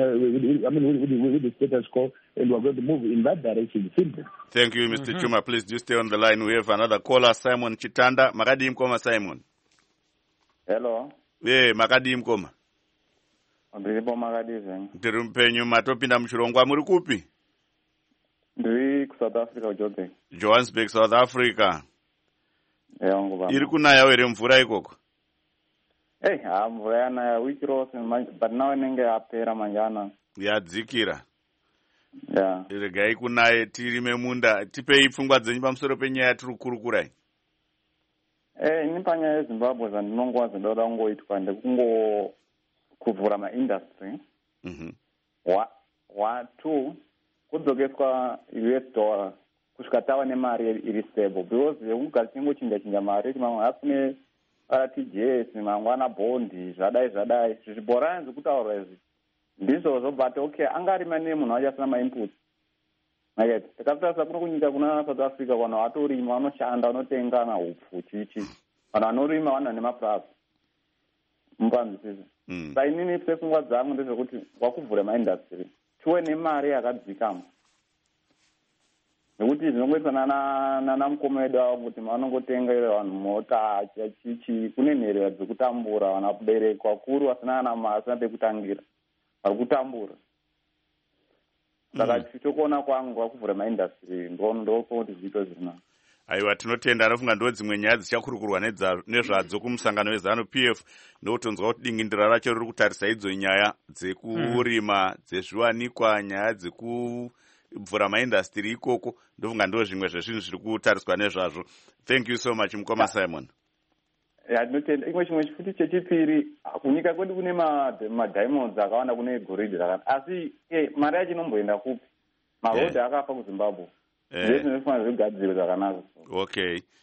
[SPEAKER 5] the status quo, and we are going to move in that direction. Simple.
[SPEAKER 2] Thank you, Mr. Chuma. Please do stay on the line. We have another caller, Simon Chitanda. Makadi mkoma, Simon.
[SPEAKER 9] Hello.
[SPEAKER 2] Yeah, makadi mkoma.
[SPEAKER 9] Ndiripo makadi zenyu.
[SPEAKER 2] Ndiri mpenyu matopinda muchirongwa muri kupi?
[SPEAKER 9] Ndiri ku South Africa Joburg.
[SPEAKER 2] Johannesburg, South Africa.
[SPEAKER 9] Nguva.
[SPEAKER 2] Iri kunaya ere mvura ikoko?
[SPEAKER 9] Mvura yanaya wiki rose, but now inenge yapera manjana.
[SPEAKER 2] Yadzikira.
[SPEAKER 9] Yeah.
[SPEAKER 2] Regai kunaye tiri memunda, tipei pfungwa dzenyu pamusoro penyaya tiri kukurukurai.
[SPEAKER 9] Ini panyaya yeZimbabwe zvandinongowa zvindoda kungoitwa ndekungo kuvhura maindustry. Two, kudzokeswa US dollar kusvika tava nemari iri stable, because yekugara tingochinja mari mamwe asine RTGS mangwana bondi zvadai zvibhorani zvekutaura izvi ndizvo zobata okay angarima nemunhu achasina mainput right. Takatarisa kuno kunyika kuna South Africa vanhu vatorima vanoshanda vanotenga mahupfu chichi vanhu vanorima vanhu vane mapurazi mupanzisisi. Saka inini pfungwa dzangu ndezvekuti wakuvhura maindastry tiwe nemari yakadzikama, nekuti zvinongoitwa nana mukoma wedu avo kuti vanongotengera vanhu mota chichi, kune nherera dzekutambura vana kuberekwa kuru vasina pekutangira vari kutambura. Saka chokuona kwangu wakuvhura maindastry ndokuti zviito zvina.
[SPEAKER 2] Aiwa, tinotenda. Anofunga ndo dzimwe nyaya dzichakurukurwa nezvadzo kumusangano weZANU-PF, ndokutonzwa kuti dingindira racho riri kutarisa idzo nyaya dzekurima, dzezviwanikwa, nyaya dzekuvhura maindastry ikoko. Ndofunga ndo zvimwe zvezvinhu zviri kutariswa nezvazvo. Thank you so much, Mukoma Simon.
[SPEAKER 9] Ndinotenda. Imwe chimwe chifuti chechipiri, kunyika kwedu kune madiamonds akawanda, kune goridhe rakawanda, asi mari yacho inomboenda kupi? Marodhi akafa kuZimbabwe.
[SPEAKER 2] Okay.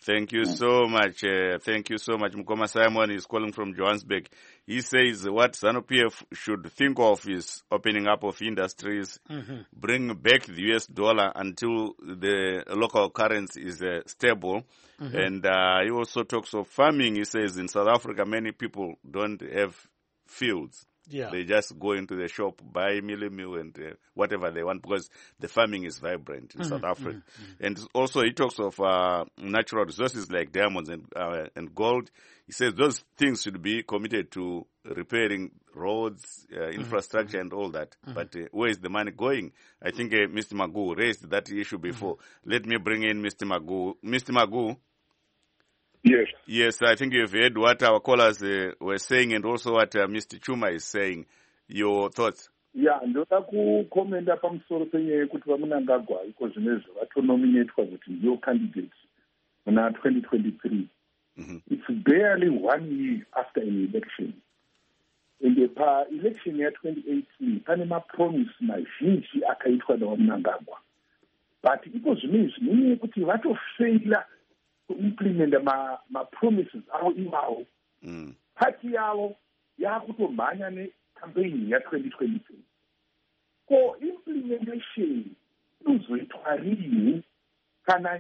[SPEAKER 2] Thank you so much. Thank you so much. Mkoma Simon is calling from Johannesburg. He says what ZANU-PF should think of is opening up of industries, bring back the US dollar until the local currency is stable. And he also talks of farming. He says in South Africa, many people don't have fields.
[SPEAKER 1] Yeah.
[SPEAKER 2] They just go into the shop, buy meal and whatever they want because the farming is vibrant in South Africa. And also he talks of natural resources like diamonds and gold. He says those things should be committed to repairing roads, infrastructure and all that. But where is the money going? I think Mr. Magu raised that issue before. Let me bring in Mr. Magu. Mr. Magu.
[SPEAKER 4] Yes.
[SPEAKER 2] Yes, I think you've heard what our callers were saying and also what Mr. Chuma is saying. Your thoughts?
[SPEAKER 4] Yeah, ndoda kukomenda pamusoro penyaya yekuti vamunangagwa iko zvinezvo vatonominatwa kuti ndiyo candidates muna 2023. It's barely 1 year after an election. And pa-election ya-2018 pane mapromise mazhinji akaitwa navamunangagwa. But iko zvinezvi nenyaya yekuti vatofeila kuimplementa ma-promises avo ivawo. Party yavo yakutomhanya necampaign ya-2023. Ko implementation inozoitwa rini kana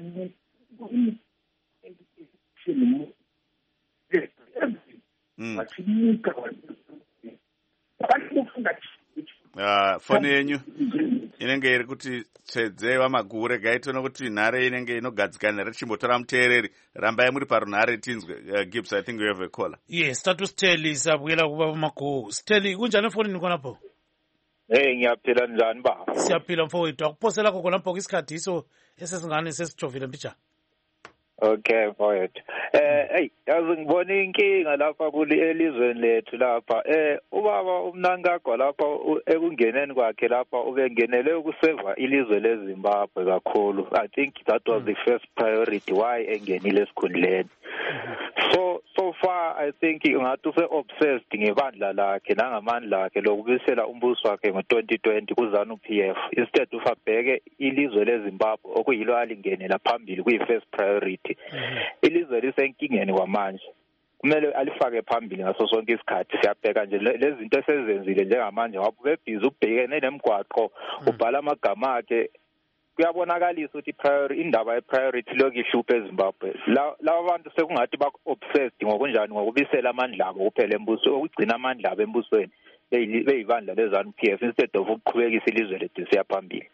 [SPEAKER 4] vachinyika vanofunga
[SPEAKER 2] foni yenyu inenge iri kuti tsvedze vaMagu regai tione kuti nhare inenge inogadzikana nhare tichimbotora muteereri rambai muri parunhare tinzwe. Gibbs, I think you have a caller.
[SPEAKER 1] Yes, status Steli sabuyela kuba vaMagu. Steli kunjani fonini khonapho?
[SPEAKER 10] Hey, ngiyaphila njani baba?
[SPEAKER 1] Siyaphila mfowethu. Akuphosela khonapho isikhathi iso esesingane sesijovile mpitsha.
[SPEAKER 10] Okay, mfowethu. Hey, yazi ngibona inkinga lapha kuli elizweni lethu lapha. Ubaba uMnangagwa lapha ekungeneni kwakhe lapha ubengenele ukuseva ilizwe leZimbabwe kakhulu. I think that was the first priority why engenile esikhundleni. So far I think ungathi use-obsessed ngebandla lakhe nangamandla akhe lokubisela umbuso wakhe ngo-2020 ku-ZANU-PF instead of abheke ilizwe leZimbabwe okuyilo alingenela phambili kuyi-first priority. Ilizwe lisenkingeni kwamanje kumele alifake phambili ngaso sonke isikhathi. Siyabheka nje lezi zinto esezenzile njengamanje ngoba ubebhizi ubhekene nemigwaqo ubhala amagama akhe. Kuyabonakalisa ukuthi indaba ye-priority lokhu ihluphe eZimbabwe. Laba bantu sekungathi ba-obsessed ngokunjani ngokubisela amandla abo kuphela embusweni, ukugcina amandla abo embusweni beyibandla le-ZANU-PF instead of ukuqhubekisa ilizwe lethu siya phambili.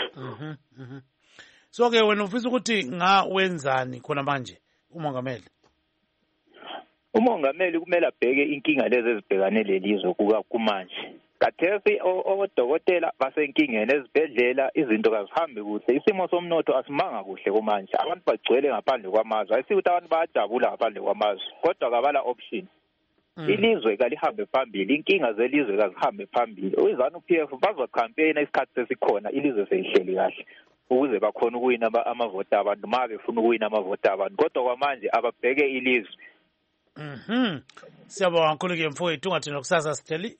[SPEAKER 1] So-ke wena ufisa ukuthi wenzani khona manje umongameli?
[SPEAKER 10] Umongameli kumele abheke inkinga lezi ezibhekane lelizwe kumanje. Kathesi odokotela basenkingeni ezibhedlela izinto kazihambi kuhle. Isimo somnotho asimanga kuhle kumanje. Abantu bagcwele ngaphandle kwamazwe. Ayisikuthi abantu bayajabula ngaphandle kwamazwe kodwa kabala option. Ilizwe kalihambe phambili, inkinga zelizwe kazihambe phambili. uZANU-PF bazocampaign isikhathi sesikhona ilizwe seyihleli kahle ukuze bakhona ukuwina amavoti abantu ma befuna ukuwina amavoti abantu kodwa kwamanje ababheke ilizwe.
[SPEAKER 1] Siyabonga kakhulu ke mfowethu ungathi nokusasa Steli.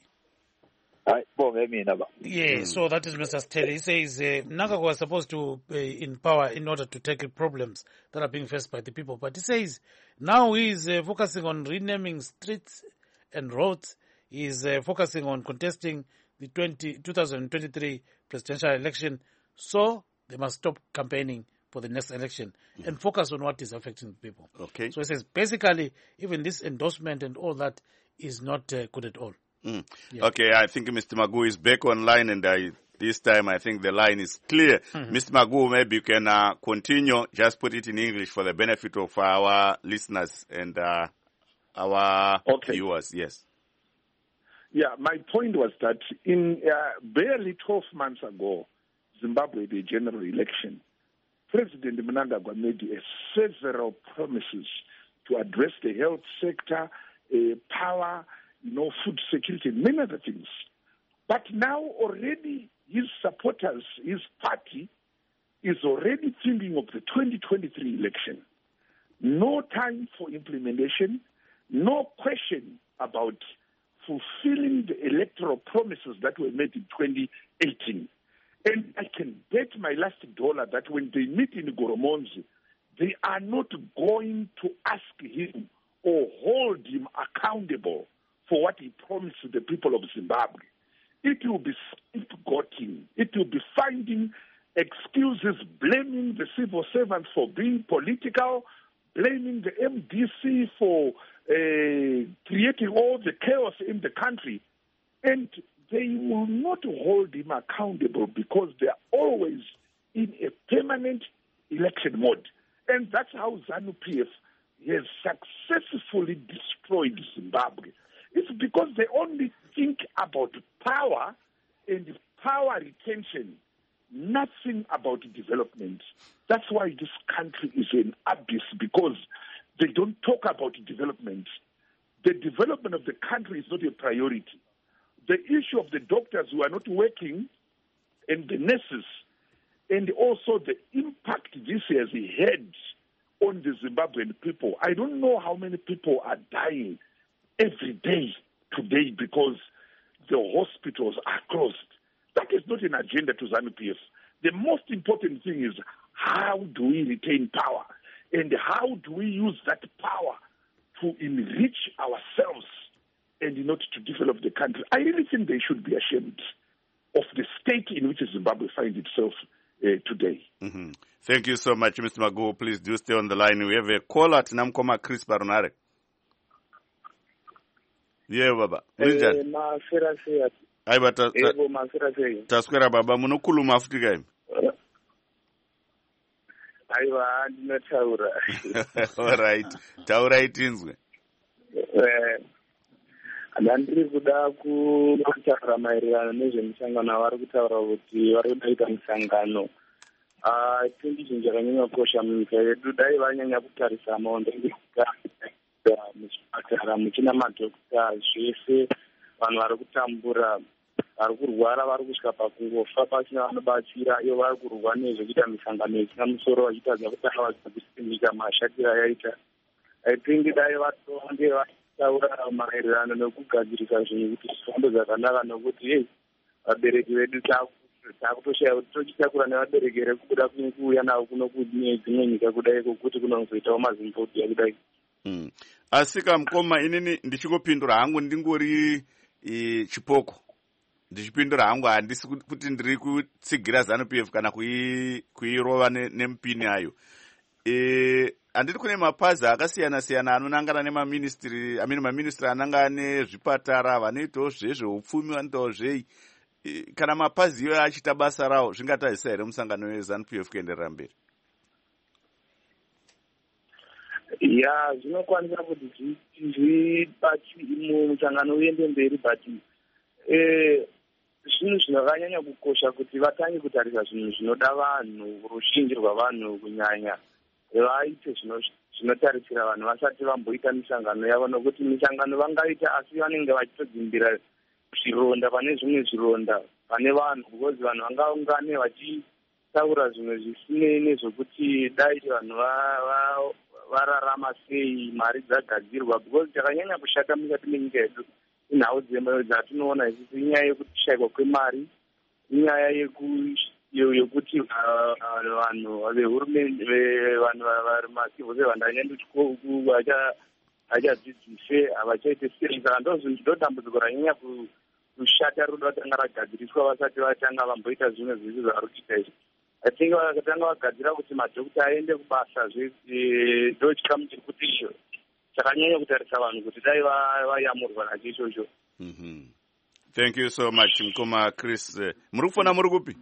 [SPEAKER 1] Yeah, so that is Mr. Steli. He says Mnangagwa was supposed to be in power in order to tackle problems that are being faced by the people. But he says now he is focusing on renaming streets and roads. He is focusing on contesting the 2023 presidential election. So they must stop campaigning for the next election and focus on what is affecting the people.
[SPEAKER 2] Okay.
[SPEAKER 1] So he says basically even this endorsement and all that is not good at all.
[SPEAKER 2] Yeah. Okay, I think Mr. Magu is back online and this time I think the line is clear. Mr. Magu, maybe you can continue, just put it in English for the benefit of our listeners and our viewers. Yes.
[SPEAKER 4] Yeah, my point was that in barely 12 months ago, Zimbabwe, the general election, President Mnangagwa made several promises to address the health sector, power, food security, many other things. But now already his supporters, his party, is already thinking of the 2023 election. No time for implementation, no question about fulfilling the electoral promises that were made in 2018. And I can bet my last dollar that when they meet in Goromonzi, they are not going to ask him or hold him accountable for what he promised to the people of Zimbabwe. It will be scapegoating. It will be finding excuses, blaming the civil servants for being political, blaming the MDC for creating all the chaos in the country. And they will not hold him accountable because they are always in a permanent election mode. And that's how ZANU-PF has successfully destroyed Zimbabwe. It's because they only think about power and power retention, nothing about development. That's why this country is an abyss, because they don't talk about development. The development of the country is not a priority. The issue of the doctors who are not working and the nurses, and also the impact this has had on the Zimbabwean people. I don't know how many people are dying every day today because the hospitals are closed. That is not an agenda to ZANU-PF. The most important thing is, how do we retain power? And how do we use that power to enrich ourselves and not to develop the country? I really think they should be ashamed of the state in which Zimbabwe finds itself today.
[SPEAKER 2] Mm-hmm. Thank you so much, Mr. Maguo. Please do stay on the line. We have a caller at Namkoma, Chris Barunare. Yeah, Baba. Hai bata. Taskwera Baba, munokuluma Afrika imi.
[SPEAKER 8] Aiwa, ndinotaura.
[SPEAKER 2] All right. Taura itinzwe.
[SPEAKER 8] Handiri kuda kutaura maererano nezvemisangano vari kutaura kuti vari kuda kuita misangano. Chindi chinhu chakanyanya kukosha munyika yedu, dai vanyanya kutarisa maonde muchipatara muchina madhokita zvese, vanhu vari kutambura, vari kurwara, vari kusvika pakungofa pasina vanobatsira, ivo vari kurwa nezvekuita misangano isina musoro, vachitadza kutaura kuti nyika mashatira yaita. I think dai vatonge vachitaura maererano nekugadzirisa zvinhu kuti zvifambe zvakanaka, nokuti vabereki vedu takutoshaya kuti tochitakura nevabereki here kubuda kuuya navo kuno kune dzimwe nyika kudai kuti kunozoitawo mazimbabwe kudai.
[SPEAKER 2] Asi Kamkoma, inini ndichingopindura hangu ndingori chipoko. Ndichipindura hangu handisi kuti ndiri kutsigira ZANU-PF kana kuirova nemupini ayo. Handiti kune mapazi akasiyana-siyana anonangana nemaministri, maministri anangana nezvipatara, vanoitawo zvezveupfumi, vanoitawo zvei. Kana mapazi iyoyo achita basa rawo, zvingatazisa here musangano weZANU-PF kuenderera mberi?
[SPEAKER 8] Ya, zvinokwanisa kuti musangano uende mberi, but zvinhu zvinokanyanya kukosha kuti vatange kutarisa zvinhu zvinoda vanhu, ruzhinji rwavanhu kunyanya, vaite zvinotarisira vanhu vasati vamboita misangano yavo, nokuti misangano vangaita asi vanenge vachitodzimbira zvironda pane zvimwe zvironda pane vanhu, because vanhu vangaungane vachitaura zvimwe zvisinei nezvokuti dai vanhu vararama sei, mari dzagadzirwa, because chakanyanya kushata mukati menyika yedu inhau dzatinoona isisi inyaya yekushayikwa kwemari, inyaya yekuti vanhu vehurumende, vanhu vari macivil servant anyandoti achadzidzise havachaite sei. Saka ndo zvinhu zvinodambudziko ranyanya kushata rudo vatanga ragadziriswa vasati vatanga vamboita zvimwe zvisi zvavari kuita izvi. I think vakatanga vagadzira kuti madhokita aende kubasa, ndo chikamu chiri kuti izvo chakanyanya kutarisa vanhu kuti dai vayamurwa nacho ichocho.
[SPEAKER 2] Thank you so much, Mkoma Chris. Muri kufona muri kupi?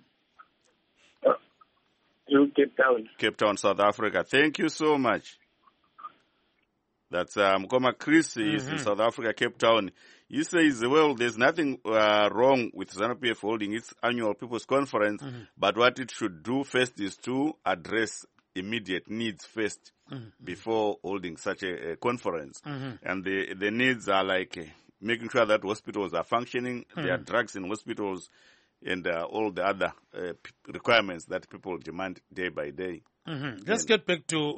[SPEAKER 8] Cape Town.
[SPEAKER 2] Cape Town, South Africa. Thank you so much. That's Mkoma Chris is in South Africa, Cape Town. He says, well, there's nothing wrong with ZANU-PF holding its annual People's Conference, but what it should do first is to address immediate needs first before holding such a conference. And the needs are like making sure that hospitals are functioning, there are drugs in hospitals, and all the other requirements that people demand day by day.
[SPEAKER 1] Let's get back to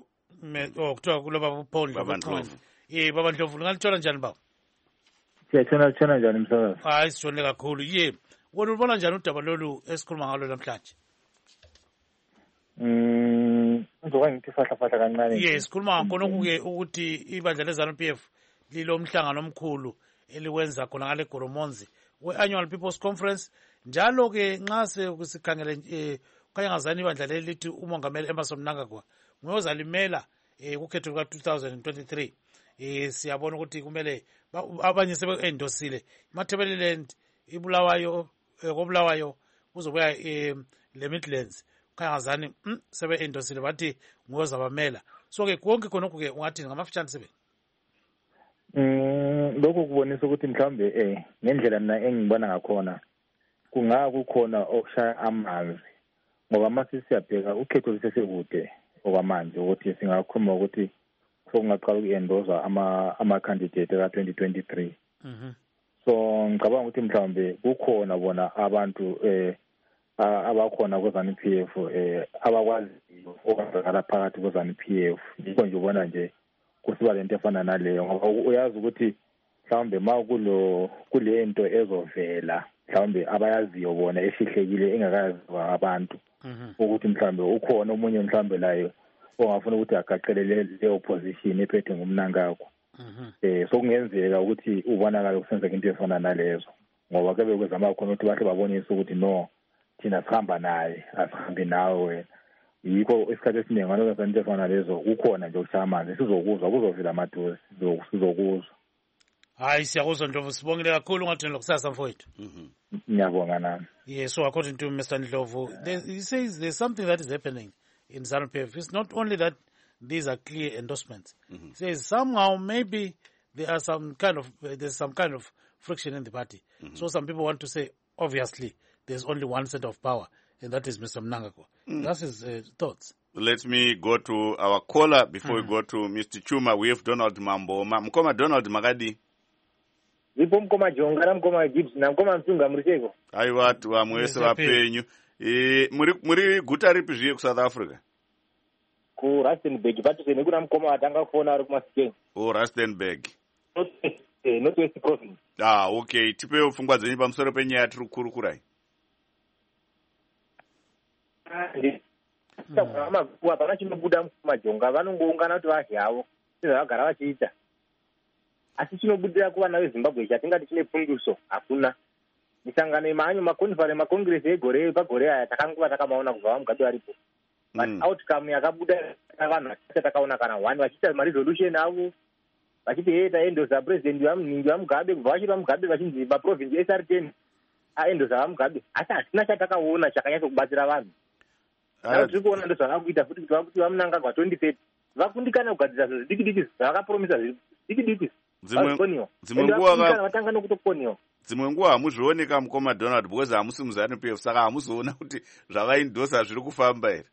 [SPEAKER 1] Baba Ndlovu, ngalithola njani baba?
[SPEAKER 11] Siyatshona njani msakazi?
[SPEAKER 1] Hayi sijone kakhulu. Ye, wena ubona njani udaba lolu esikhuluma ngalo namhlanje?
[SPEAKER 11] ngizoka ngithi fahla kancane.
[SPEAKER 1] Yes, khuluma khonokho-ke ukuthi ibandla le-ZANU-PF lilomhlangano omkhulu eliwenza khona ngale Goromonzi we-Annual People's Conference. Njalo-ke nxa sikhangele kukhanyangazani ibandla leli lithi umongameli Emmerson Mnangagwa nguye ozalimela kukhetho luka-2023. Siyabona ukuthi kumele abanye sebe-endosile iMatabeleland, iBulawayo, koBulawayo kuzobuya le Midlands. Kukhanyangazani sebe-endosile bathi nguye ozabamela. So-ke konke khonokho-ke ungathini ngamafitshane sebe?
[SPEAKER 11] Lokho kubonisa ukuthi mhlawumbe ngendlela mina engibona ngakhona kungakukhona okushaya amanzi, ngoba mase siyabheka ukhetho lisesekude okwamanje ukuthi singakhuluma ukuthi sokungaqala uku-endosa ama-candidate ka-2023. So ngicabanga ukuthi mhlawumbe kukhona bona abantu abakhona kwe-ZANU-PF abakwaziyo okwenzakala phakathi kwe-ZANU-PF. Yikho nje ubona nje kusiba lento efana naleyo, ngoba uyazi ukuthi mhlawumbe ma kule nto ezovela mhlawumbe abayaziyo bona efihlekile engakayaziwa abantu ukuthi mhlawumbe ukhona omunye mhlawumbe layo ongafuna ukuthi agaqelele leyo position ephethe ngumnankakho. So kungenzeka ukuthi ubonakala kusenzeka into efana nalezo, ngoba kebe kwezama khona ukuthi bahle babonise ukuthi no, thina sihamba naye asihambi nawe. Yikho isikhathi esiningi ngalokho into efana lezo kukhona nje ukushaya amanzi. Sizokuzwa kuzovela amadosi, sizokuzwa.
[SPEAKER 1] Hayi, siyakuzwa Ndlovu, sibongile kakhulu ungathini lokusasa mfowethu.
[SPEAKER 11] Ngiyabonga nami.
[SPEAKER 1] Yes, so according to Mr. Ndlovu, he says there's something that is happening in ZANU-PF. It's not only that these are clear endorsements. He says somehow maybe there's some kind of friction in the party. So some people want to say, obviously, there's only one set of power, and that is Mr. Mnangagwa. That's his thoughts.
[SPEAKER 2] Let me go to our caller before we go to Mr. Chuma. We have Donald Mamboma. Mkoma Donald Magadi.
[SPEAKER 12] Zipo mkoma Jongara, mkoma Gibbs, na mkoma Mtunga Mrisego.
[SPEAKER 2] Ayi watu wa mwese wapenyu. Muri guta ripi zviye ku South Africa?
[SPEAKER 12] Ku Rustenburg, patusene kuna mkoma watanga kufona ari kumasikeni.
[SPEAKER 2] Oh, Rustenburg.
[SPEAKER 12] Not West Province.
[SPEAKER 2] Okay. Tipewo pfungwa dzenyu pamusoro penyaya tiri kukurukurai.
[SPEAKER 12] Hapana chinobuda mumajonga, vanongoungana kuti vazhe havo sezvavagara vachiita. Asi chinobudira kuvana veZimbabwe chatingati chine pfunduso hakuna. Misangano yemanyu makongresi egore pagore aya takangova takamaona kubva vaMugabe varipo. But outcome yakabuda vanhu takaona kana one vachiita maresolution avo vachiti taendosa president vamunhingi vaMugabe kubva vachiri vaMugabe vachinzi maprovince SR10 aendosa vaMugabe. Asi hasina chatakaona chakanyatsokubatsira vanhu. Tiri kuona ndozvavakuita futi kuti vakuti vaMnangagwa 2030 vakundikana kugadzira zvinhu zvidiki-diki zvavakapromisa zvidiki-diki.
[SPEAKER 2] Dzimwe nguva hamuzvioneka mukoma Donald because hamusi muZANU-PF, saka hamuzoona kuti zvavaindosa zviri kufamba here.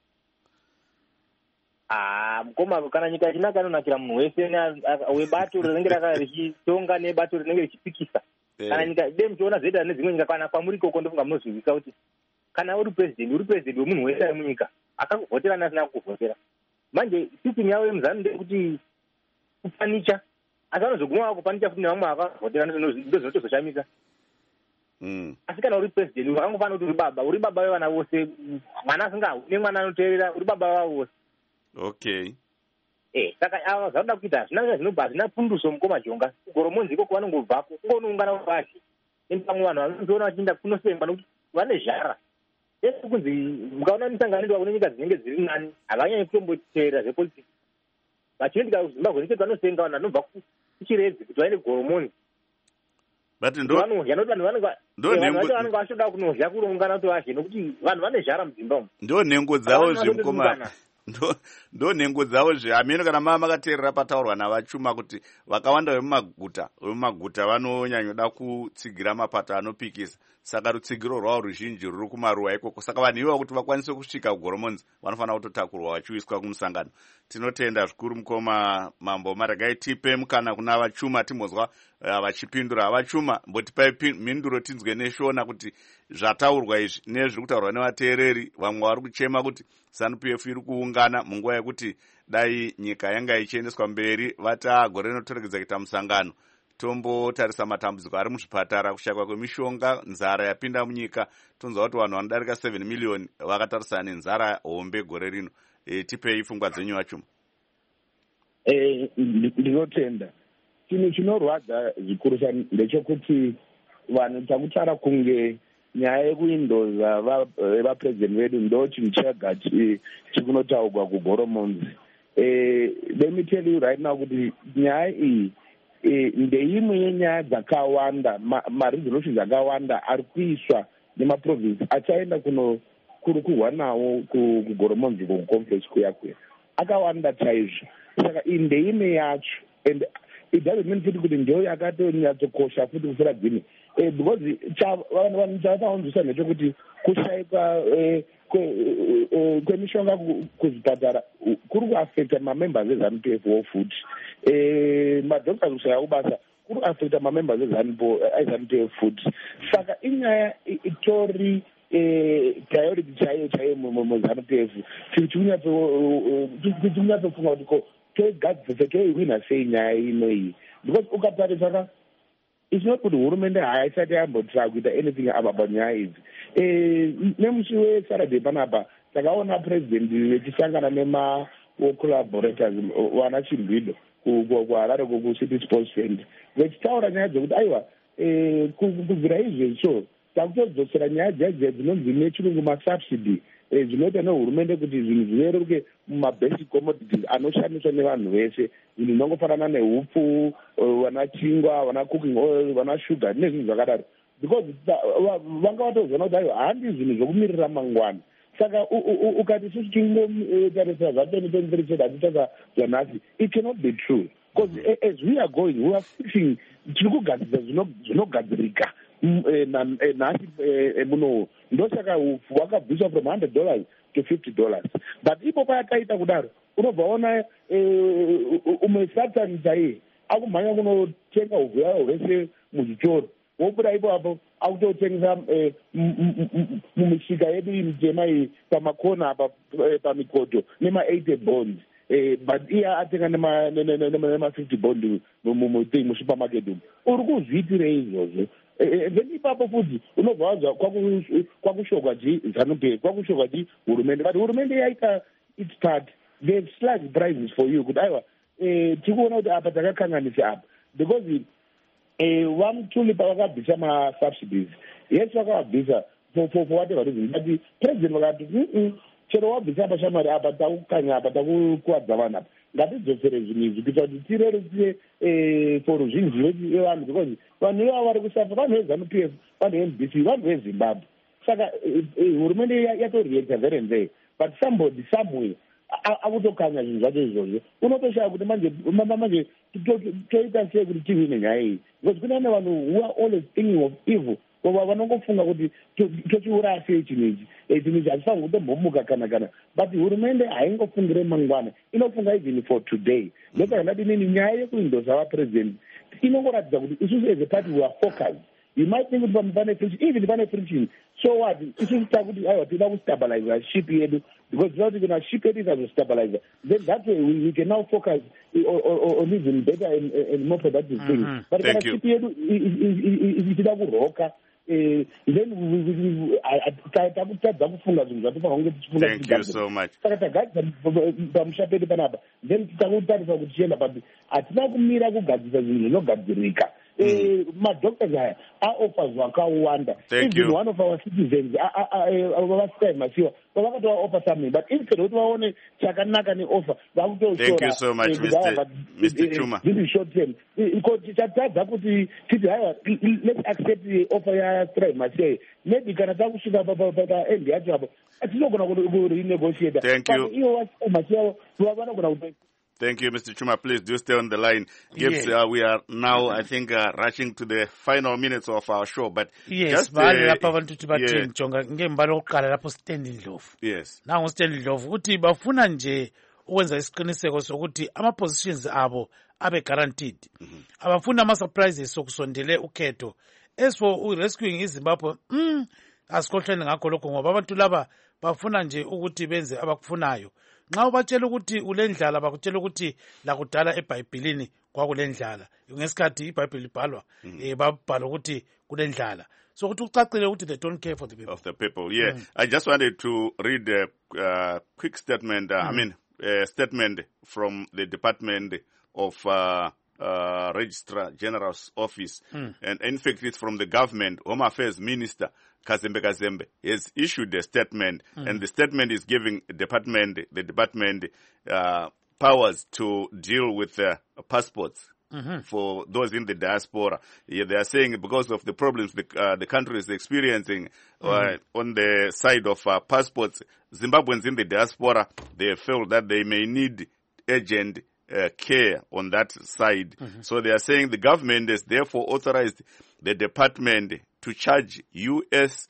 [SPEAKER 12] Mukoma, kana nyika ichina kanonakira munhu wese webato rinenge richitonga nebato rinenge richipikisa. Kana nyika ide muchiona zvoita nedzimwe nyika, kana kwamuri ikoko ndofunga munozvivisa kuti kana uri president wemunhu wese ari munyika, akakuvhotera neasina kukuvhotera. Manje system yavo yemuZANU ndekuti kupanicha, asi vanozoguma vakupanicha futi nevamwe vakavhotera, ndozvinotozoshamisa. Asi kana uri president wakangofanira kuti uri baba vevana vose, mwana asingahune mwana anoteerera, uri baba vavo vose.
[SPEAKER 2] Okay.
[SPEAKER 12] Saka ava zvanoda kuita hazvina pfunduso mukoma Jonga. Goromonzi ikoko vanongobvako kungonoungana vashi. Pamwe vanhu vanozoona vachienda kunosengwa nokuti vane zhara. Kunzi mukaona misanganiro kune nyika dzinenge dziri nani havanyanyi kutomboteerera zvepolitiki. Vachinoitika kuZimbabwe nechekuti vanosenga vanhu vanobva kuchiredzi kuti vaende Goromonzi. Vanodya nokuti vanhu vanenge vachoda kunodya kunoungana kuti vazhe nokuti vanhu vane zhara muZimbabwe.
[SPEAKER 2] Ndo nhengo dzavo zvemukoma. Ndo nhengo dzavo zvehameno kana makateerera pataurwa navachuma kuti vakawanda vemumaguta vanonyanyoda kutsigira mapato anopikisa, saka rutsigiro rwavo ruzhinji ruri kumaruwa ikoko. Saka vanhu ivo kuti vakwanise kusvika kuGoromonzi vanofanira kutotakurwa vachiuiswa kumusangano. Tinotenda zvikuru mukoma Mamboma. Regai tipe mukana kuna vachuma timozwa vachipindura. Vachuma mbotipai mhinduro tinzwe neshona kuti zvataurwa izvi nezviri kutaurwa nevateereri. Vamwe vari kuchema kuti ZANU-PF iri kuungana munguva yekuti dai nyika yanga ichiendeswa mberi, vati gore rinotoregedza kuita musangano. Tombotarisa matambudziko ari muzvipatara, kushakwa kwemishonga, nzara yapinda munyika. Tonzwa kuti vanhu vanodarika 7 miliyoni vakatarisana nenzara hombe gore rino. tipe ifungwa dzenyu achuma.
[SPEAKER 5] Ndinotenda chinhu chinorwadza zvikuru ndechekuti vanhu takutara kunge nyaya yekuindoza vapresident vedu ndo chinhu chega chikunotaurwa kugoromonzi. Let me tell you right now kuti nyaya iyi ndeimwe yenyaya dzakawanda maresolutions akawanda ari kuiswa nemaprovinsi achaenda kurwa nawo kugoromonzi kuconference kuya akawanda chaizvo. Saka iyi ndeimwe yacho and it doesn't mean kuti ndeyo yakatonyatsokusha futi kufura dzimwe because vanhu chavaonzwisa ndechekuti kushayika kwemishonga kuzvipatara kuri kuafecta mamembers eZANU-PF wo futi madhokta kushaya kubasa kuri kuafecta mamembers eZANU-PF futi. Saka inyaya itori priority chaiyo muZANU-PF tichinyatsofunga kuti toigadzisa toiwina sei nyaya ino iyi because ukatarisa it's not kuti hurumende haisati yambotira kuita anything about nyaya idzi. Nemusi weSaturday panapa takaona president vechisangana nemacollaborators vana Chimbido kuHarare kuCity Sports Center vechitaura nyaya dzekuti aiwa kubvira izvezvo takutodzosera nyaya dzaidzo dzinonzi nechirungu masubsidy zvinoita nehurumende kuti zvinhu zvireruke mumabasic commodities anoshandiswa nevanhu vese, zvinhu zvinongofanana neupfu, vana chingwa, vana cooking oil, vana sugar nezvinhu zvakadaro, because vanga vatozoona kuti aiwa handi zvinhu zvokumirira mangwana. Saka ukati sisi tingotarisa zva2023 hatitaka zvanhasi, it cannot be true because as we are going we are fixing tiri kugadzira zvinogadzirika nhasi muno. Ndosaka upfu hwakabviswa from $100 to $50, but ipo payakaita kudaro unobva umwe Satan chaiye akumhanya kunotenga uvhu yayo hwese muzvitoro, wobuda ipapo akutotengesa mumisika yedu mitema iyi pamakona apa pamikoto nema-80 bonds, but iya atenga nema-50 bond musupermarket umu. Uri kuzviitirei izvozvo? Then ipapo futi unobva wazva kwakushokwa ZANU-PF, kwakushokwa hurumende, but hurumende yaita its part, they've slashed prices for you kuti aiwa tikuona kuti apa takakanganisa apa, because vamutuli pavakabvisa masubsidies, yes vakavabvisa for whatever reason, but president vakati chero wabvisa apa shamari apa takukanya apa takukuwadza vanhu apa, ngatidzosere zvinhu izvi kuita kuti tirerusire for ruzhinji vevanhu, because vanhu ivava vari kusafa vanhu veZANU-PF, vanhu veMBC, vanhu veZimbabwe. Saka hurumende yatorieta there and there, but somebody somewhere akutokanya zvinhu zvacho izvozvo. Unotoshaya kuti manje toita sei kuti tiwine nyaya iyi, because kune vanhu who are always thinking of evil, vanongofunga kuti tochiuraya sei chinhu ichi hachifanira kutombomuka kana, but hurumende haingofungire mangwana, inofunga even for today. Ndoka ndadinini nyaya yekuindosa vapresident inongoratidza kuti isusu as a party we are focused. You might think kuti pane friction, even pane friction, so what? Isusu takuti aiwa tida kustabilize ship yedu, because without even a ship yedu ikazostabilize, then that way we can now focus on even better and more productive things. But kana ship yedu ichida kuroka, then takutadza kufunga zvinhu zvatifanira kunge tichifunga.
[SPEAKER 2] Thank you so much.
[SPEAKER 5] Saka tagadzisa pamusha pedu panapa, then takutarisa kuti tienda, but hatina kumira kugadzisa zvinhu zvinogadzirika. Madoctors aya aoffers vakawanda. Even one of our citizens vaskai masiwa vavakatoa offer something, but instead kuti vaone chakanaka neoffer vakutoshora.
[SPEAKER 2] Thank you so much, Mr. Chuma.
[SPEAKER 5] This is short term. Chatadza kuti titi haiwa let's accept the offer yaStrai Masiwa, maybe kana takusvika paendi yacho apo tinogona kurenegotiate.
[SPEAKER 2] Thank you.
[SPEAKER 5] Ivo Masiwa vanogona kuto.
[SPEAKER 2] Thank you, Mr. Chuma. Please do stay on the line. Gibbs, we are now, I think, rushing to the final minutes of our show. But
[SPEAKER 1] yes,
[SPEAKER 2] just yes.
[SPEAKER 1] Now Stanley Ndlovu ukuthi bafuna nje ukwenza isiqiniseko sokuthi ama-positions abo abe guaranteed. Abafuna ama-surprises sokusondele ukhetho. As for rescuing iZimbabwe, asikhohlweni ngakho lokho ngoba abantu laba bafuna nje ukuthi benze abakufunayo. nxa ubatshela ukuthi ulendlala bakutshela ukuthi lakudala eBhayibhelini kwakulendlala ngesikhathi iBhayibheli libhalwa babhala ukuthi kulendlala so ukuthi ucacile ukuthi they don't care for the people
[SPEAKER 2] of the people. Yeah, I just wanted to read a quick statement. Statement from the Department of Registrar General's Office, and in fact, it's from the government. Home Affairs Minister Kazembe has issued a statement, and the statement is giving the department powers to deal with passports. For those in the diaspora. Yeah, they are saying because of the problems the country is experiencing on the side of passports, Zimbabweans in the diaspora, they feel that they may need urgent care on that side. So they are saying the government has therefore authorized the department to charge US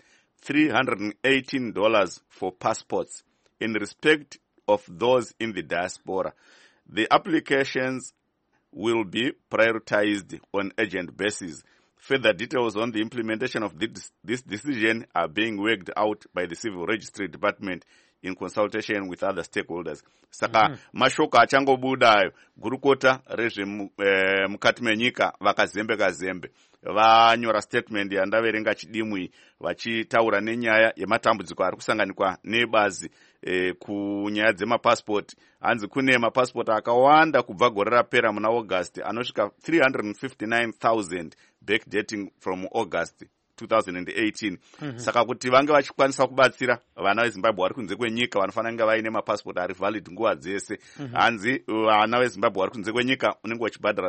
[SPEAKER 2] $318 for passports in respect of those in the diaspora. The applications will be prioritized on urgent basis. Further details on the implementation of this decision are being worked out by the Civil Registry Department in consultation with other stakeholders. Saka mashoko achangobudayo gurukota mukati menyika vakazembe vanyora statement yandaverenga chidimwi vachitaura nenyaya yematambudziko ari kusanganikwa nebazi kunyaya dzemapassport. Hanzi kune mapassport akawanda kubva gore rapera muna August anosvika 359,000 backdating from August 2018. Saka kuti vange vachikwanisa kubatsira vana veZimbabwe vari kunze kwenyika vanofanira kunge vaine mapassport ari valid nguva dzese. Hanzi vana veZimbabwe vari kunze kwenyika unenge uchibhadhara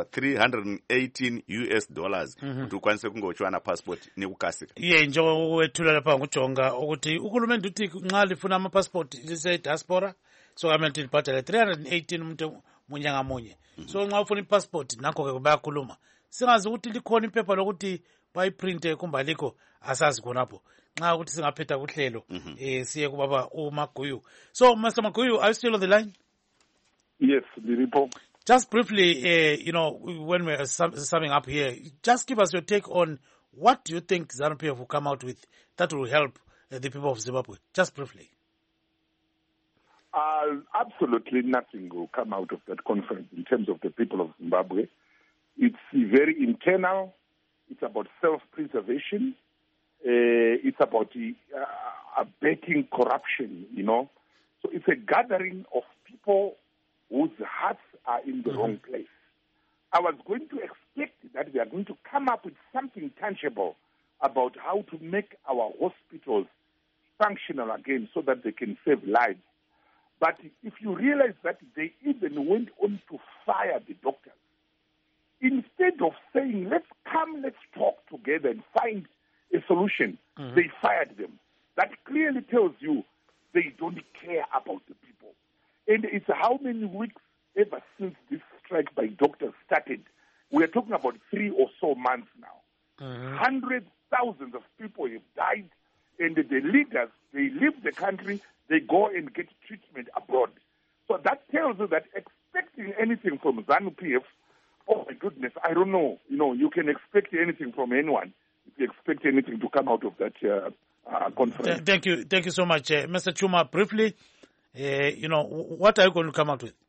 [SPEAKER 2] $318 kuti ukwanise kunge uchiwana passport nekukasika.
[SPEAKER 1] Njengoba wethula lapha ngujonga ukuthi uhulumende uthi nxa lifuna amapassport lise diaspora so amele libhadale 318 umuntu munye ngamunye. So nxa ufuna ipassport nakho ke bayakhuluma. Singazi ukuthi likhona iphepha lokuthi bayiprinte kumbaliko asazi khonapho nxa ukuthi singaphetha kuhlelo siye kubaba uMaguyu. So Mr. Maguyu, are you still on the line?
[SPEAKER 4] Yes, the report.
[SPEAKER 1] Just briefly, when we're summing up here, just give us your take on what do you think ZANU-PF will come out with that will help the people of Zimbabwe. Just briefly.
[SPEAKER 4] Absolutely nothing will come out of that conference in terms of the people of Zimbabwe. It's very internal. It's about self-preservation. It's about abating corruption, So it's a gathering of people whose hearts are in the wrong place. I was going to expect that they are going to come up with something tangible about how to make our hospitals functional again so that they can save lives. But if you realize that they even went on to fire the doctors, instead of saying, let's talk together and find a solution, they fired them. That clearly tells you they don't care about the people. And it's how many weeks ever since this strike by doctors started? We are talking about 3 or so months now. Hundreds, thousands of people have died, and the leaders, they leave the country, they go and get treatment abroad. So that tells you that expecting anything from ZANU-PF, oh my goodness, I don't know. You can expect anything from anyone if you expect anything to come out of that conference.
[SPEAKER 1] Thank you so much. Mr. Chuma, briefly, what are you going to come out with?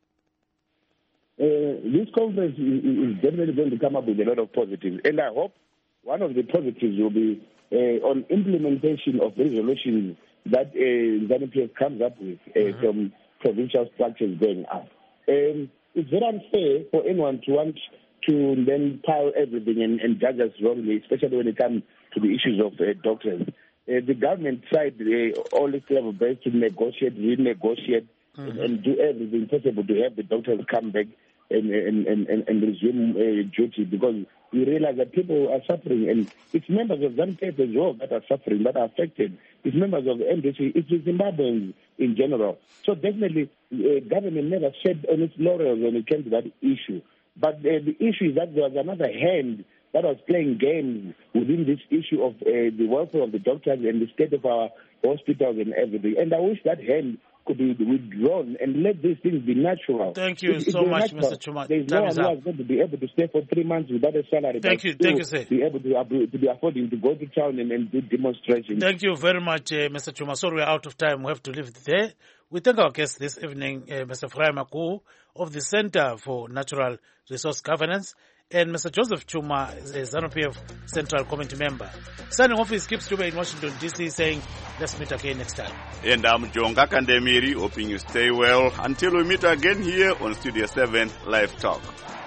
[SPEAKER 5] This conference is definitely going to come up with a lot of positives. And I hope one of the positives will be on implementation of resolutions that ZANU-PF comes up with from provincial structures going up. It's very unfair for anyone to want to then pile everything and judge us wrongly, especially when it comes to the issues of doctors. The government tried all its level best to negotiate, renegotiate, and do everything possible to have the doctors come back and resume duty, because we realize that people are suffering, and it's members of ZANU-PF as well that are suffering, that are affected. It's members of the MDC, it's the Zimbabweans in general. So definitely, government never shed on its laurels when it came to that issue. But the issue is that there was another hand that was playing games within this issue of the welfare of the doctors and the state of our hospitals and everything. And I wish that hand could be withdrawn and let these things be natural.
[SPEAKER 1] Thank you so much, Mr. Chuma.
[SPEAKER 5] There's no one who is going to be able to stay for 3 months without a salary.
[SPEAKER 1] Thank you, sir.
[SPEAKER 5] Be able to be affording to go to town and do demonstrations.
[SPEAKER 1] Thank you very much, Mr. Chuma. Sorry, we're out of time. We have to leave it there. We thank our guest this evening, Mr. Fry Maku of the Center for Natural Resource Governance, and Mr. Joseph Chuma, the ZANU-PF Central Committee member. Signing off is Kip Stube in Washington, D.C., saying, let's meet again next time.
[SPEAKER 2] And I'm Jonga Kandemiri, hoping you stay well until we meet again here on Studio 7 Live Talk.